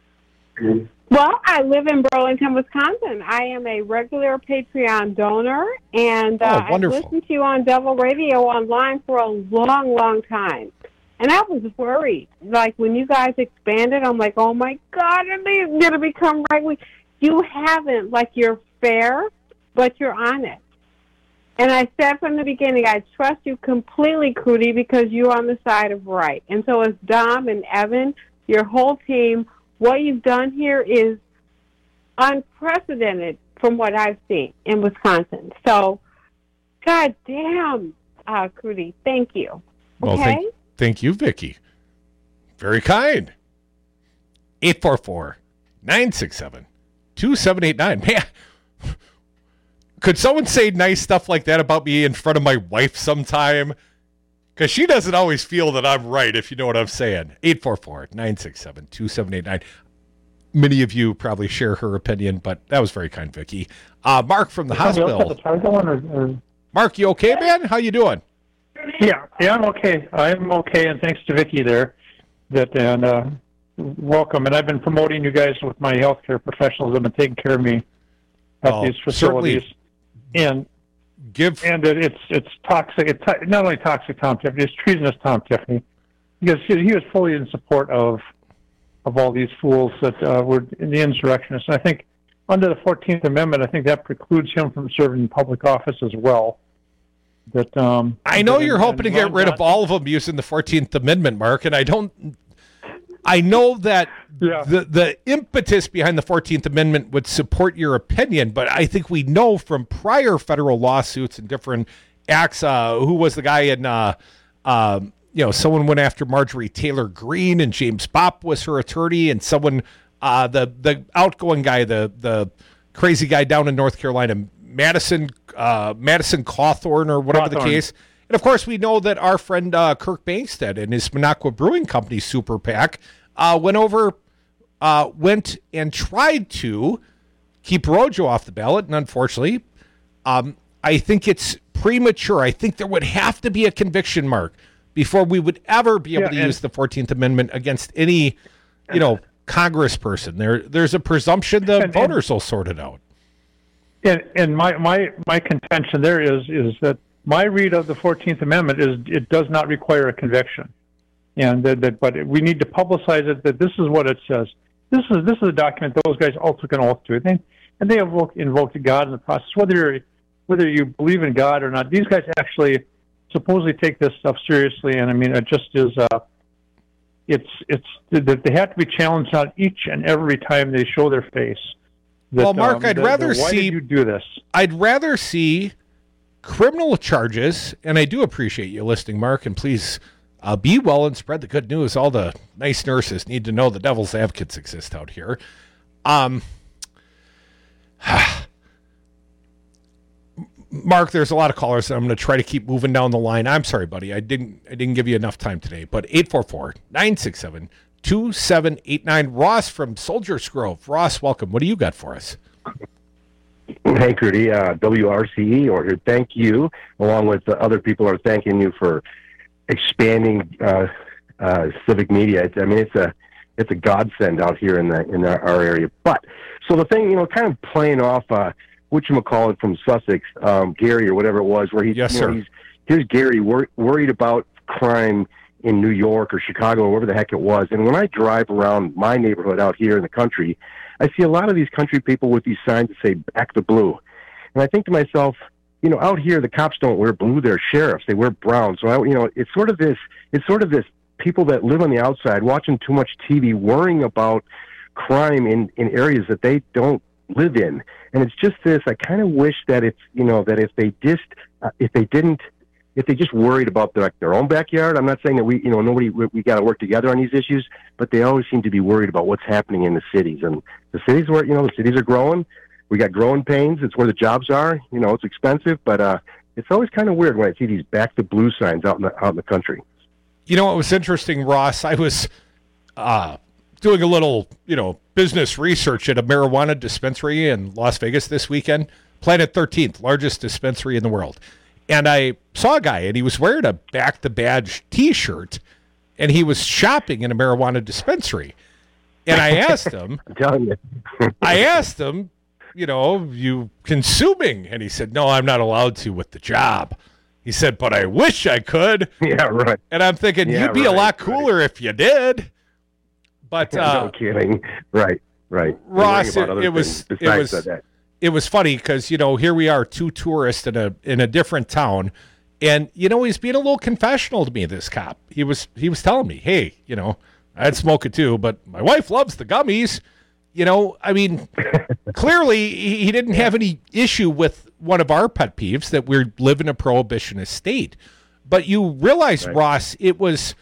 Well, I live in Burlington, Wisconsin. I am a regular Patreon donor, and uh, oh, I've listened to you on Devil Radio online for a long, long time. And I was worried. Like, when you guys expanded, I'm like, oh, my God, are they going to become right? You haven't. Like, you're fair, but you're honest. And I said from the beginning, I trust you completely, Crudy, because you're on the side of right. And so as Dom and Evan, your whole team, what you've done here is unprecedented from what I've seen in Wisconsin. So, God damn, uh, Crudy, thank you. Well, okay? thank, thank you, Vicky. Very kind. eight four four, nine six seven, two seven eight nine. Man, could someone say nice stuff like that about me in front of my wife sometime? Because she doesn't always feel that I'm right, if you know what I'm saying. eight four four, nine six seven, two seven eight nine. Many of you probably share her opinion, but that was very kind, Vicky. Uh, Mark from the hospital. Or, or... Mark, you okay, man? How you doing? Yeah, yeah, I'm okay. I'm okay, and thanks to Vicky there. That and uh, welcome. And I've been promoting you guys with my healthcare professionals that have been taking care of me at Oh, these facilities. certainly. And give and it, it's it's toxic. It's to- not only toxic Tom Tiffany, it's treasonous Tom Tiffany, because he, he was fully in support of of all these fools that uh, were in the insurrectionists. And I think under the fourteenth Amendment, I think that precludes him from serving in public office as well. That um, I know that- you're hoping to and get Ron rid of Johnson- all of them using the fourteenth Amendment, Mark, and I don't. I know that Yeah. the the impetus behind the fourteenth Amendment would support your opinion, but I think we know from prior federal lawsuits and different acts. Uh, who was the guy in? Uh, um, you know, someone went after Marjorie Taylor Greene, and James Bopp was her attorney, and someone, uh, the the outgoing guy, the the crazy guy down in North Carolina, Madison uh, Madison Cawthorn, or whatever the Cawthorn. case. And, of course, we know that our friend uh, Kirk Bangstead and his Minocqua Brewing Company super PAC uh, went over, uh, went and tried to keep Rojo off the ballot. And, unfortunately, um, I think it's premature. I think there would have to be a conviction mark before we would ever be able Yeah, to and- use the fourteenth Amendment against any, you know, congressperson. There, there's a presumption the And- voters will sort it out. And, and my, my, my contention there is is that my read of the fourteenth Amendment is it does not require a conviction, and that, that but we need to publicize it. That this is what it says. This is this is a document those guys all took an oath to, and they, and they invoked, invoked God in the process. Whether you're, whether you believe in God or not, these guys actually supposedly take this stuff seriously. And I mean, it just is. Uh, it's it's that they have to be challenged on each and every time they show their face. That, Well, Mark, um, I'd that- rather that why see did you do this. I'd rather see criminal charges, and I do appreciate you listening, Mark, and please uh, be well and spread the good news. All the nice nurses need to know the devil's advocates exist out here. Um, Mark, there's a lot of callers, and I'm going to try to keep moving down the line. I'm sorry, buddy. I didn't I didn't give you enough time today, but eight four four, nine six seven, two seven eight nine. Ross from Soldiers Grove. Ross, welcome. What do you got for us? Hey, Crudy, uh, W R C E or here. Thank you, along with the other people are thanking you for expanding uh, uh, civic media. It's, I mean, it's a it's a godsend out here in the in our, our area. But so the thing, you know, kind of playing off uh, whatchamacallit from Sussex, um, Gary or whatever it was, where he's, yes, you sir. know, he's here's Gary wor- worried about crime in New York or Chicago or wherever the heck it was. And when I drive around my neighborhood out here in the country, I see a lot of these country people with these signs that say "Back the Blue," and I think to myself, you know, out here the cops don't wear blue; they're sheriffs. They wear brown. So I, you know, it's sort of this. It's sort of this people that live on the outside, watching too much T V, worrying about crime in in areas that they don't live in. And it's just this. I kind of wish that it's you know that if they just uh, if they didn't. If they just worried about their, their own backyard, I'm not saying that we, you know, nobody, we, we got to work together on these issues, but they always seem to be worried about what's happening in the cities. And the cities where, you know, the cities are growing. We got growing pains. It's where the jobs are. You know, it's expensive, but uh, it's always kind of weird when I see these back the blue signs out in the, out in the country. You know, it was interesting, Ross. I was uh, doing a little, you know, business research at a marijuana dispensary in Las Vegas this weekend. Planet thirteenth, largest dispensary in the world. And I saw a guy, and he was wearing a Back the Badge T-shirt, and he was shopping in a marijuana dispensary. And I asked him, I'm telling you. I asked him, you know, you consuming? And he said, no, I'm not allowed to with the job. He said, but I wish I could. Yeah, right. And I'm thinking, Yeah, you'd be right, a lot cooler right. if you did. But uh, no kidding. Right, right. Ross, it, it was it was that. it was funny because, you know, here we are, two tourists in a in a different town, and you know, he's being a little confessional to me. This cop, he was he was telling me, hey, you know, I'd smoke it too, but my wife loves the gummies. You know, I mean, clearly he, he didn't have any issue with one of our pet peeves that we live in a prohibitionist state. But you realize, right. Ross, it was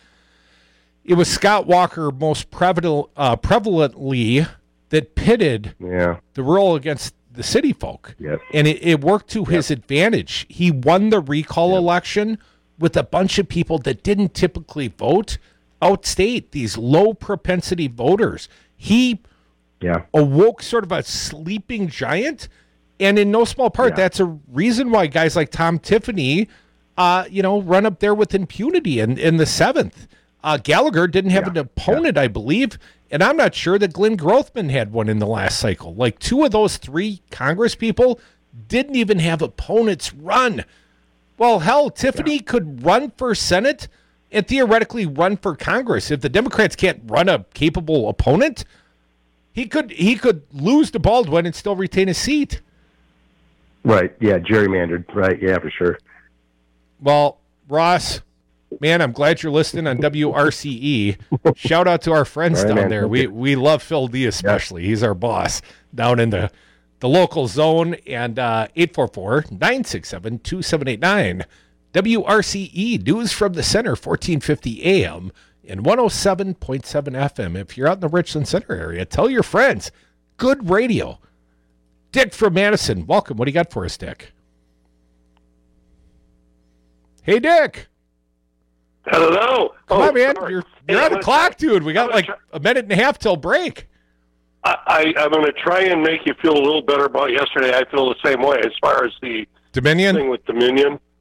it was Scott Walker most prevalent, uh, prevalently that pitted yeah. the rural against the city folk. Yep. And it, it worked to yep. his advantage. He won the recall yep. election with a bunch of people that didn't typically vote outstate, these low propensity voters. He yeah. awoke sort of a sleeping giant. And in no small part, yeah. that's a reason why guys like Tom Tiffany, uh, you know, run up there with impunity in, in the seventh. Uh, Gallagher didn't have yeah. an opponent, yeah. I believe. And I'm not sure that Glenn Grothman had one in the last cycle. Like two of those three Congress people didn't even have opponents run. Well, hell, Tiffany yeah. could run for Senate and theoretically run for Congress. If the Democrats can't run a capable opponent, he could he could lose to Baldwin and still retain a seat. Right. Yeah. Gerrymandered. Right. Yeah, for sure. Well, Ross, man, I'm glad you're listening on W R C E. Shout out to our friends right, down man. there. We we love Phil D especially. Yeah. He's our boss down in the, the local zone. And uh, eight four four, nine six seven, two seven eight nine. W R C E, News from the Center, fourteen fifty A M and one oh seven point seven F M. If you're out in the Richland Center area, tell your friends. Good radio. Dick from Madison, welcome. What do you got for us, Dick? Hey, Dick. Hello. Come oh, on, man. Sorry. You're, you're on the clock, try, dude. We got like try. a minute and a half till break. I, I, I'm going to try and make you feel a little better about yesterday. I feel the same way as far as the Dominion thing with Dominion.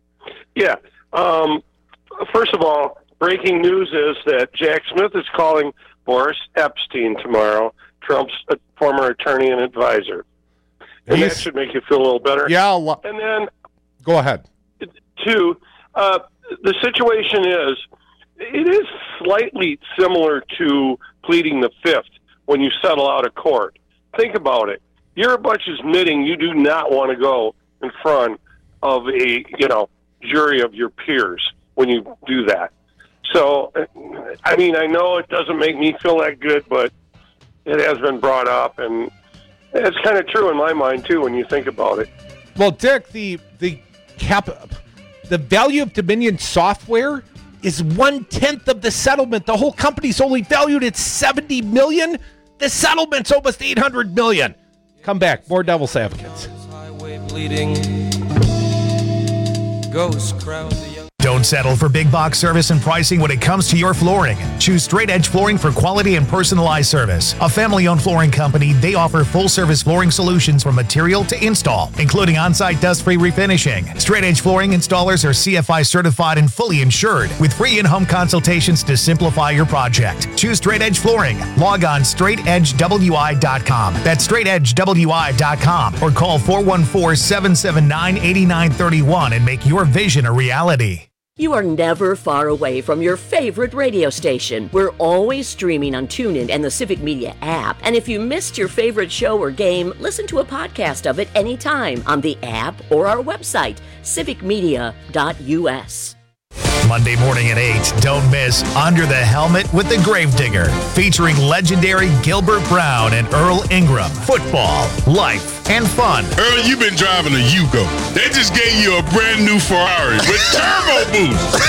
Yeah. Um, first of all, breaking news is that Jack Smith is calling Boris Epstein tomorrow, Trump's uh, former attorney and advisor. And He's- that should make you feel a little better. Yeah. Lo- And then, Go ahead. two, uh, the situation is, it is slightly similar to pleading the fifth when you settle out of court. Think about it. You're a bunch admitting you do not want to go in front of a, you know, jury of your peers when you do that. So, I mean, I know it doesn't make me feel that good, but it has been brought up, and it's kind of true in my mind, too, when you think about it. Well, Dick, the the cap, the value of Dominion Software is one tenth of the settlement. The whole company's only valued at seventy million. The settlement's almost eight hundred million. Come back, more Devil's Advocates. Bleeding. Ghost crowd the young. Don't settle for big box service and pricing when it comes to your flooring. Choose Straight Edge Flooring for quality and personalized service. A family-owned flooring company, they offer full-service flooring solutions from material to install, including on-site dust-free refinishing. Straight Edge Flooring installers are C F I certified and fully insured, with free in-home consultations to simplify your project. Choose Straight Edge Flooring. Log on straight edge w i dot com. That's straight edge w i dot com, or call four one four, seven seven nine, eight nine three one and make your vision a reality. You are never far away from your favorite radio station. We're always streaming on TuneIn and the Civic Media app. And if you missed your favorite show or game, listen to a podcast of it anytime on the app or our website, civic media dot u s. Monday morning at eight, don't miss Under the Helmet with the Gravedigger, featuring legendary Gilbert Brown and Earl Ingram. Football, life, and fun. Earl, you've been driving a Yugo. They just gave you a brand new Ferrari with turbo boost.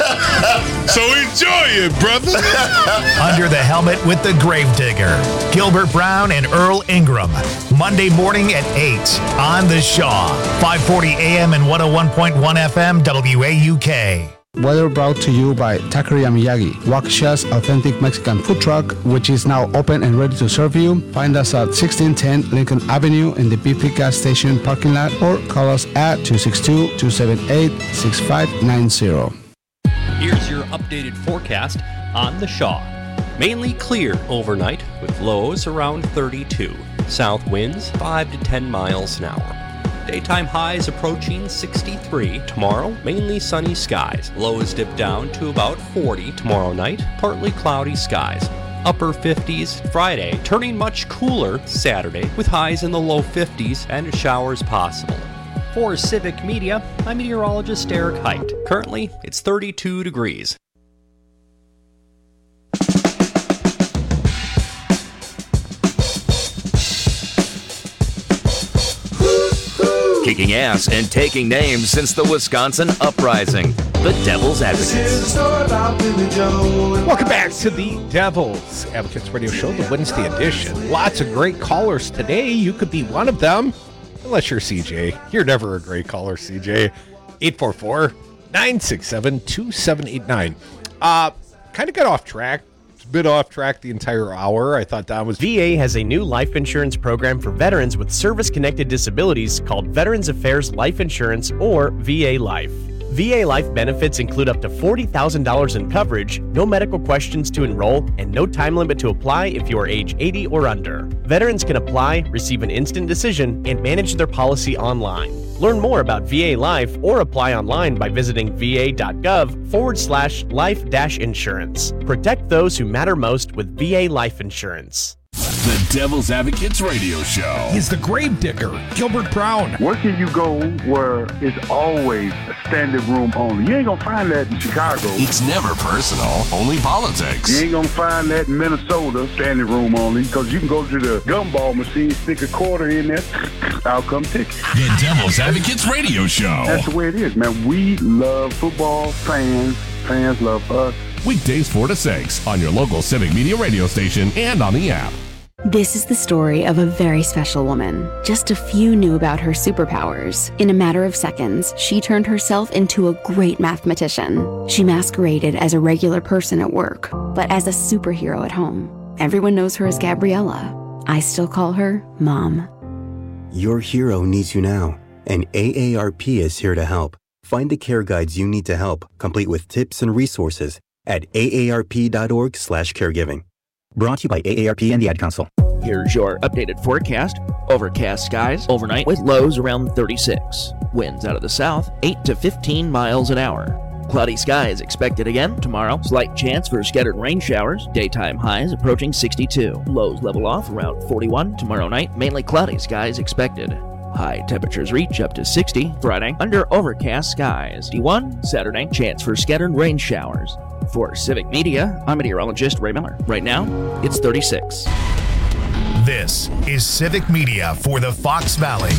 So enjoy it, brother. Under the Helmet with the Gravedigger, Gilbert Brown and Earl Ingram. Monday morning at eight on The Shaw. five forty A M and one oh one point one F M W A U K. Weather brought to you by Taqueria Miyagi, Waukesha's authentic Mexican food truck, which is now open and ready to serve you. Find us at sixteen ten Lincoln Avenue in the B P gas station parking lot, or call us at two six two, two seven eight, six five nine zero. Here's your updated forecast on the Shaw. Mainly clear overnight with lows around thirty-two. South winds five to ten miles an hour. Daytime highs approaching sixty-three. Tomorrow, mainly sunny skies. Lows dip down to about forty tomorrow night. Partly cloudy skies. Upper fifties Friday, turning much cooler Saturday with highs in the low fifties and showers possible. For Civic Media, I'm meteorologist Eric Height. Currently, it's thirty-two degrees. Kicking ass and taking names since the Wisconsin Uprising. The Devil's Advocates. Welcome back to the Devil's Advocates Radio Show, the Wednesday edition. Lots of great callers today. You could be one of them, unless you're C J. You're never a great caller, C J. eight four four, nine six seven, two seven eight nine. Uh, kind of got off track. It's been off track the entire hour. I thought that was... V A has a new life insurance program for veterans with service-connected disabilities called Veterans Affairs Life Insurance, or V A Life. V A Life benefits include up to forty thousand dollars in coverage, no medical questions to enroll, and no time limit to apply if you are age eighty or under. Veterans can apply, receive an instant decision, and manage their policy online. Learn more about V A Life or apply online by visiting va.gov forward slash life dash insurance. Protect those who matter most with V A Life Insurance. The Devil's Advocates Radio Show. He's the Gravedigger, Gilbert Brown. Where can you go where it's always a standing room only? You ain't gonna find that in Chicago. It's never personal, only politics. You ain't gonna find that in Minnesota, standing room only, because you can go to the gumball machine, stick a quarter in there, out come ticket. The Devil's Advocates Radio Show. That's the way it is, man. We love football, fans, fans love us. Weekdays four to six on your local Civic Media radio station and on the app. This is the story of a very special woman. Just a few knew about her superpowers. In a matter of seconds, she turned herself into a great mathematician. She masqueraded as a regular person at work, but as a superhero at home. Everyone knows her as Gabriella. I still call her Mom. Your hero needs you now, and A A R P is here to help. Find the care guides you need to help, complete with tips and resources at A A R P dot org slash caregiving. Brought to you by A A R P and the Ad Council. Here's your updated forecast. Overcast skies overnight with lows around thirty-six. Winds out of the south, eight to fifteen miles an hour. Cloudy skies expected again tomorrow. Slight chance for scattered rain showers. Daytime highs approaching sixty-two. Lows level off around forty-one tomorrow night. Mainly cloudy skies expected. High temperatures reach up to sixty Friday under overcast skies. fifty-one Saturday. Chance for scattered rain showers. For Civic Media, I'm meteorologist Ray Miller. Right now, it's thirty-six. This is Civic Media for the Fox Valley.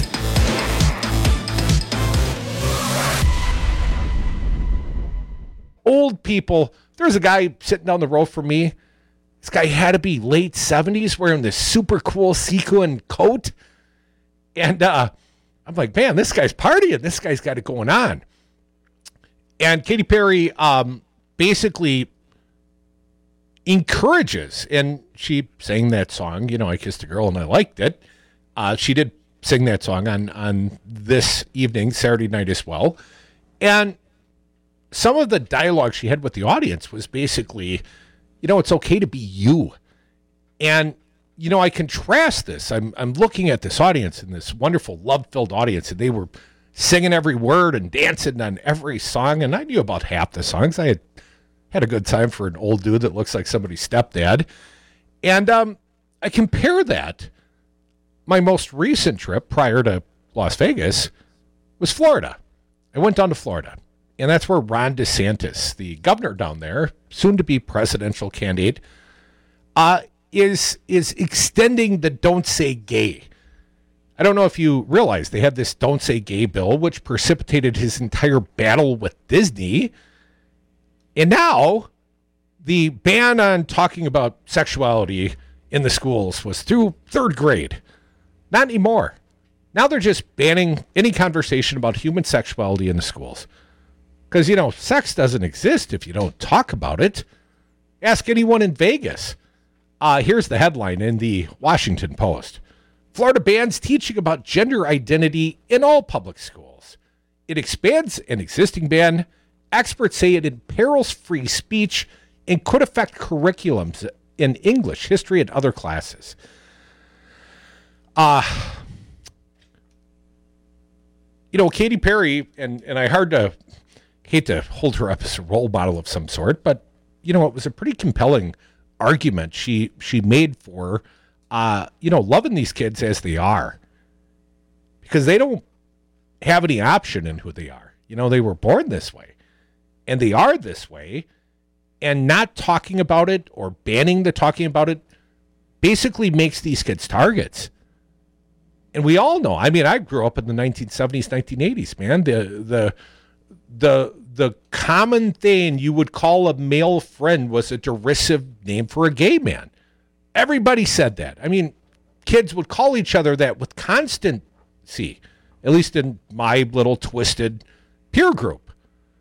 Old people. There's a guy sitting down the road from me. This guy had to be late seventies wearing this super cool sequin coat. And uh, I'm like, man, this guy's partying. This guy's got it going on. And Katy Perry um, basically encourages, and she sang that song, you know, I Kissed a Girl and I Liked It. Uh, she did sing that song on, on this evening, Saturday night as well. And some of the dialogue she had with the audience was basically, you know, it's okay to be you. And, you know, I contrast this. I'm I'm looking at this audience and this wonderful love-filled audience, and they were singing every word and dancing on every song. And I knew about half the songs. I had had a good time for an old dude that looks like somebody's stepdad. And um, I compare that. My most recent trip prior to Las Vegas was Florida. I went down to Florida. And that's where Ron DeSantis, the governor down there, soon to be presidential candidate, uh, is is extending the Don't Say Gay. I don't know if you realize they had this Don't Say Gay bill, which precipitated his entire battle with Disney. And now the ban on talking about sexuality in the schools was through third grade. Not anymore. Now they're just banning any conversation about human sexuality in the schools. Because, you know, sex doesn't exist if you don't talk about it. Ask anyone in Vegas. Uh, here's the headline in the Washington Post. Florida bans teaching about gender identity in all public schools. It expands an existing ban. Experts say it imperils free speech and could affect curriculums in English, history, and other classes. Uh, you know, Katy Perry, and, and I hard to... hate to hold her up as a role model of some sort, but, you know, it was a pretty compelling argument she she made for, uh, you know, loving these kids as they are. Because they don't have any option in who they are. You know, they were born this way. And they are this way. And not talking about it or banning the talking about it basically makes these kids targets. And we all know, I mean, I grew up in the nineteen seventies, nineteen eighties, man. The, the, the, the common thing you would call a male friend was a derisive name for a gay man. Everybody said that. I mean, kids would call each other that with constancy, at least in my little twisted peer group.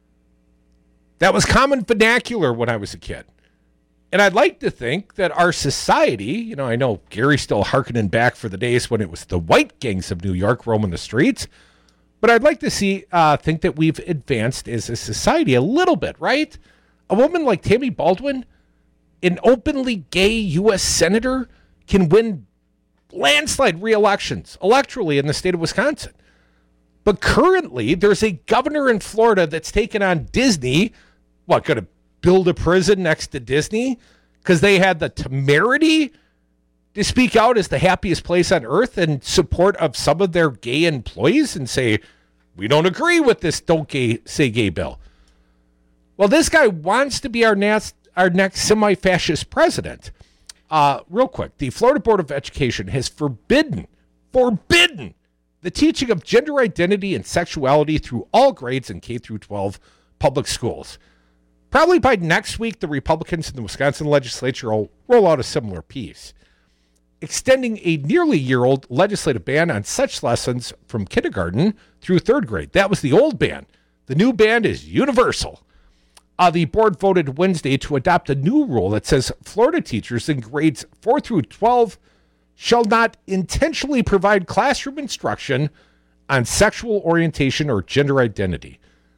That was common vernacular when I was a kid. And I'd like to think that our society, you know, I know Gary's still hearkening back for the days when it was the white gangs of New York roaming the streets, but I'd like to see, uh, think that we've advanced as a society a little bit, right? A woman like Tammy Baldwin, an openly gay U S senator, can win landslide re-elections electorally in the state of Wisconsin. But currently, there's a governor in Florida that's taken on Disney. What, going to build a prison next to Disney? Because they had the temerity to speak out as the happiest place on earth in support of some of their gay employees and say, we don't agree with this Don't gay, Say Gay bill. Well, this guy wants to be our next, our next semi-fascist president. Uh, real quick, the Florida Board of Education has forbidden, forbidden the teaching of gender identity and sexuality through all grades in K through twelve public schools. Probably by next week, the Republicans in the Wisconsin legislature will roll out a similar piece, extending a nearly year-old legislative ban on such lessons from kindergarten through third grade. That was the old ban. The new ban is universal. Uh, the board voted Wednesday to adopt a new rule that says Florida teachers in grades four through twelve shall not intentionally provide classroom instruction on sexual orientation or gender identity.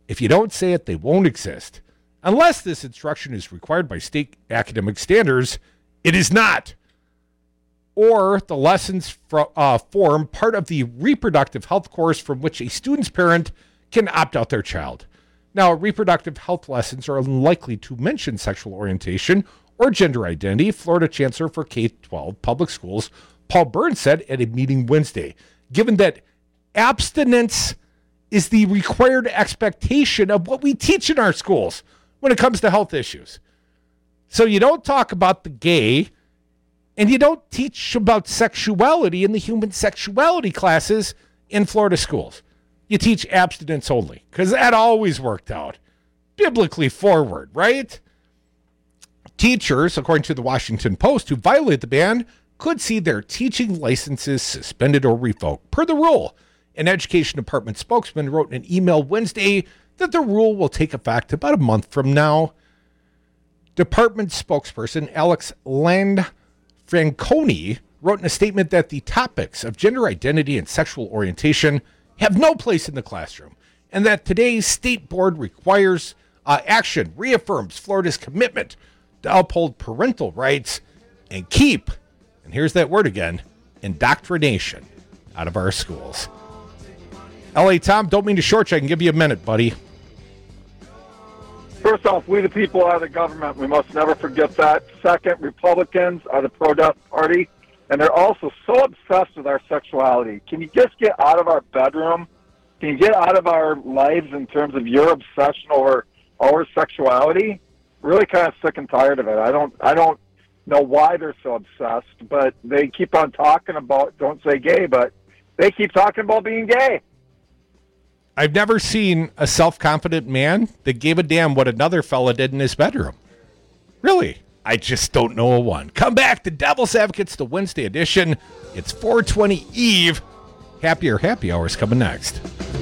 If you don't say it, they won't exist. Unless this instruction is required by state academic standards, it is not. Or the lessons fro- uh, form part of the reproductive health course from which a student's parent can opt out their child. Now, reproductive health lessons are unlikely to mention sexual orientation or gender identity, Florida Chancellor for K twelve Public Schools Paul Burns said at a meeting Wednesday, given that abstinence is the required expectation of what we teach in our schools when it comes to health issues. So you don't talk about the gay, and you don't teach about sexuality in the human sexuality classes in Florida schools. You teach abstinence only, because that always worked out. Biblically forward, right? Teachers, according to the Washington Post, who violate the ban could see their teaching licenses suspended or revoked, per the rule. An education department spokesman wrote in an email Wednesday that the rule will take effect about a month from now. Department spokesperson Alex Landfranconi wrote in a statement that the topics of gender identity and sexual orientation have no place in the classroom, and that today's state board requires uh, action, reaffirms Florida's commitment to uphold parental rights and keep, and here's that word again, indoctrination out of our schools. L A Tom, don't mean to short you. I can give you a minute, buddy. First off, we the people are the government. We must never forget that. Second, Republicans are the pro-death party, and they're also so obsessed with our sexuality. Can you just get out of our bedroom? Can you get out of our lives in terms of your obsession over our sexuality? Really kind of sick and tired of it. I don't, I don't know why they're so obsessed, but they keep on talking about, don't say gay, but they keep talking about being gay. I've never seen a self-confident man that gave a damn what another fella did in his bedroom. Really, I just don't know a one. Come back to Devil's Advocates, the Wednesday edition. It's four twenty Eve. Happier Happy Hours coming next.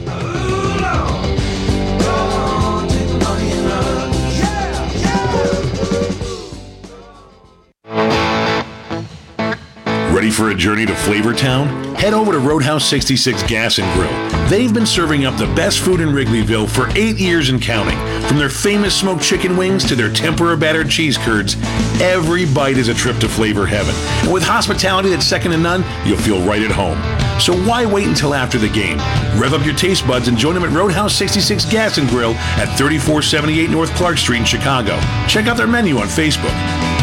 Ready for a journey to Flavortown? Head over to Roadhouse sixty-six Gas and Grill. They've been serving up the best food in Wrigleyville for eight years and counting. From their famous smoked chicken wings to their tempura battered cheese curds, every bite is a trip to flavor heaven. And with hospitality that's second to none, you'll feel right at home. So why wait until after the game? Rev up your taste buds and join them at Roadhouse sixty-six Gas and Grill at thirty-four seventy-eight North Clark Street in Chicago. Check out their menu on Facebook.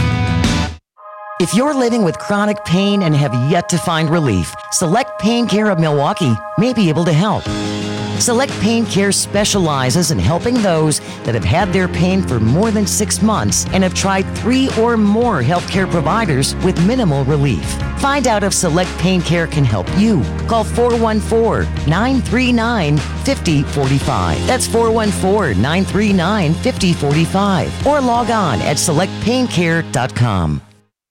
If you're living with chronic pain and have yet to find relief, Select Pain Care of Milwaukee may be able to help. Select Pain Care specializes in helping those that have had their pain for more than six months and have tried three or more healthcare providers with minimal relief. Find out if Select Pain Care can help you. Call four one four, nine three nine, five zero four five. That's four one four, nine three nine, five zero four five. Or log on at select pain care dot com.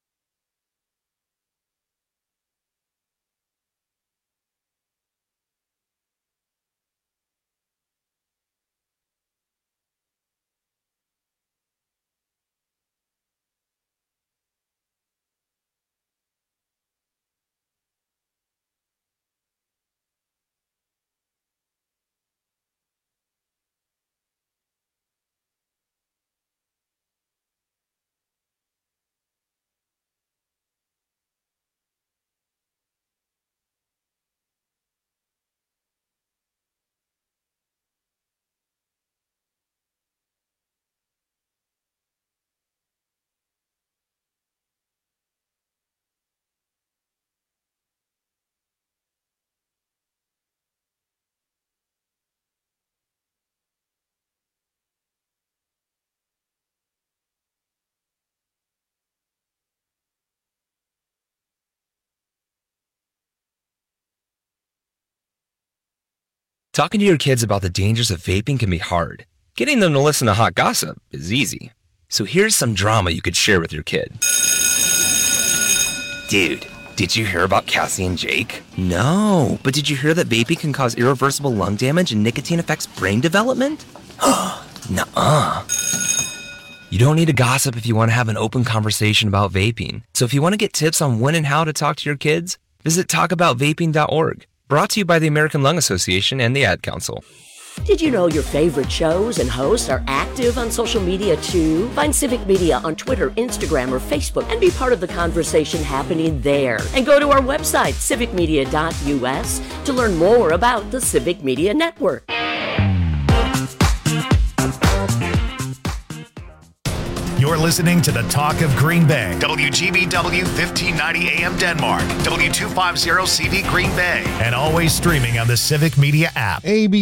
Talking to your kids about the dangers of vaping can be hard. Getting them to listen to hot gossip is easy. So here's some drama you could share with your kid. Dude, did you hear about Cassie and Jake? No, but did you hear that vaping can cause irreversible lung damage and nicotine affects brain development? Nuh-uh. You don't need to gossip if you want to have an open conversation about vaping. So if you want to get tips on when and how to talk to your kids, visit talk about vaping dot org. Brought to you by the American Lung Association and the Ad Council. Did you know your favorite shows and hosts are active on social media too? Find Civic Media on Twitter, Instagram, or Facebook and be part of the conversation happening there. And go to our website, civic media dot u s, to learn more about the Civic Media Network. You're listening to the Talk of Green Bay. W G B W fifteen ninety A M Denmark. W two fifty C V Green Bay. And always streaming on the Civic Media app. A B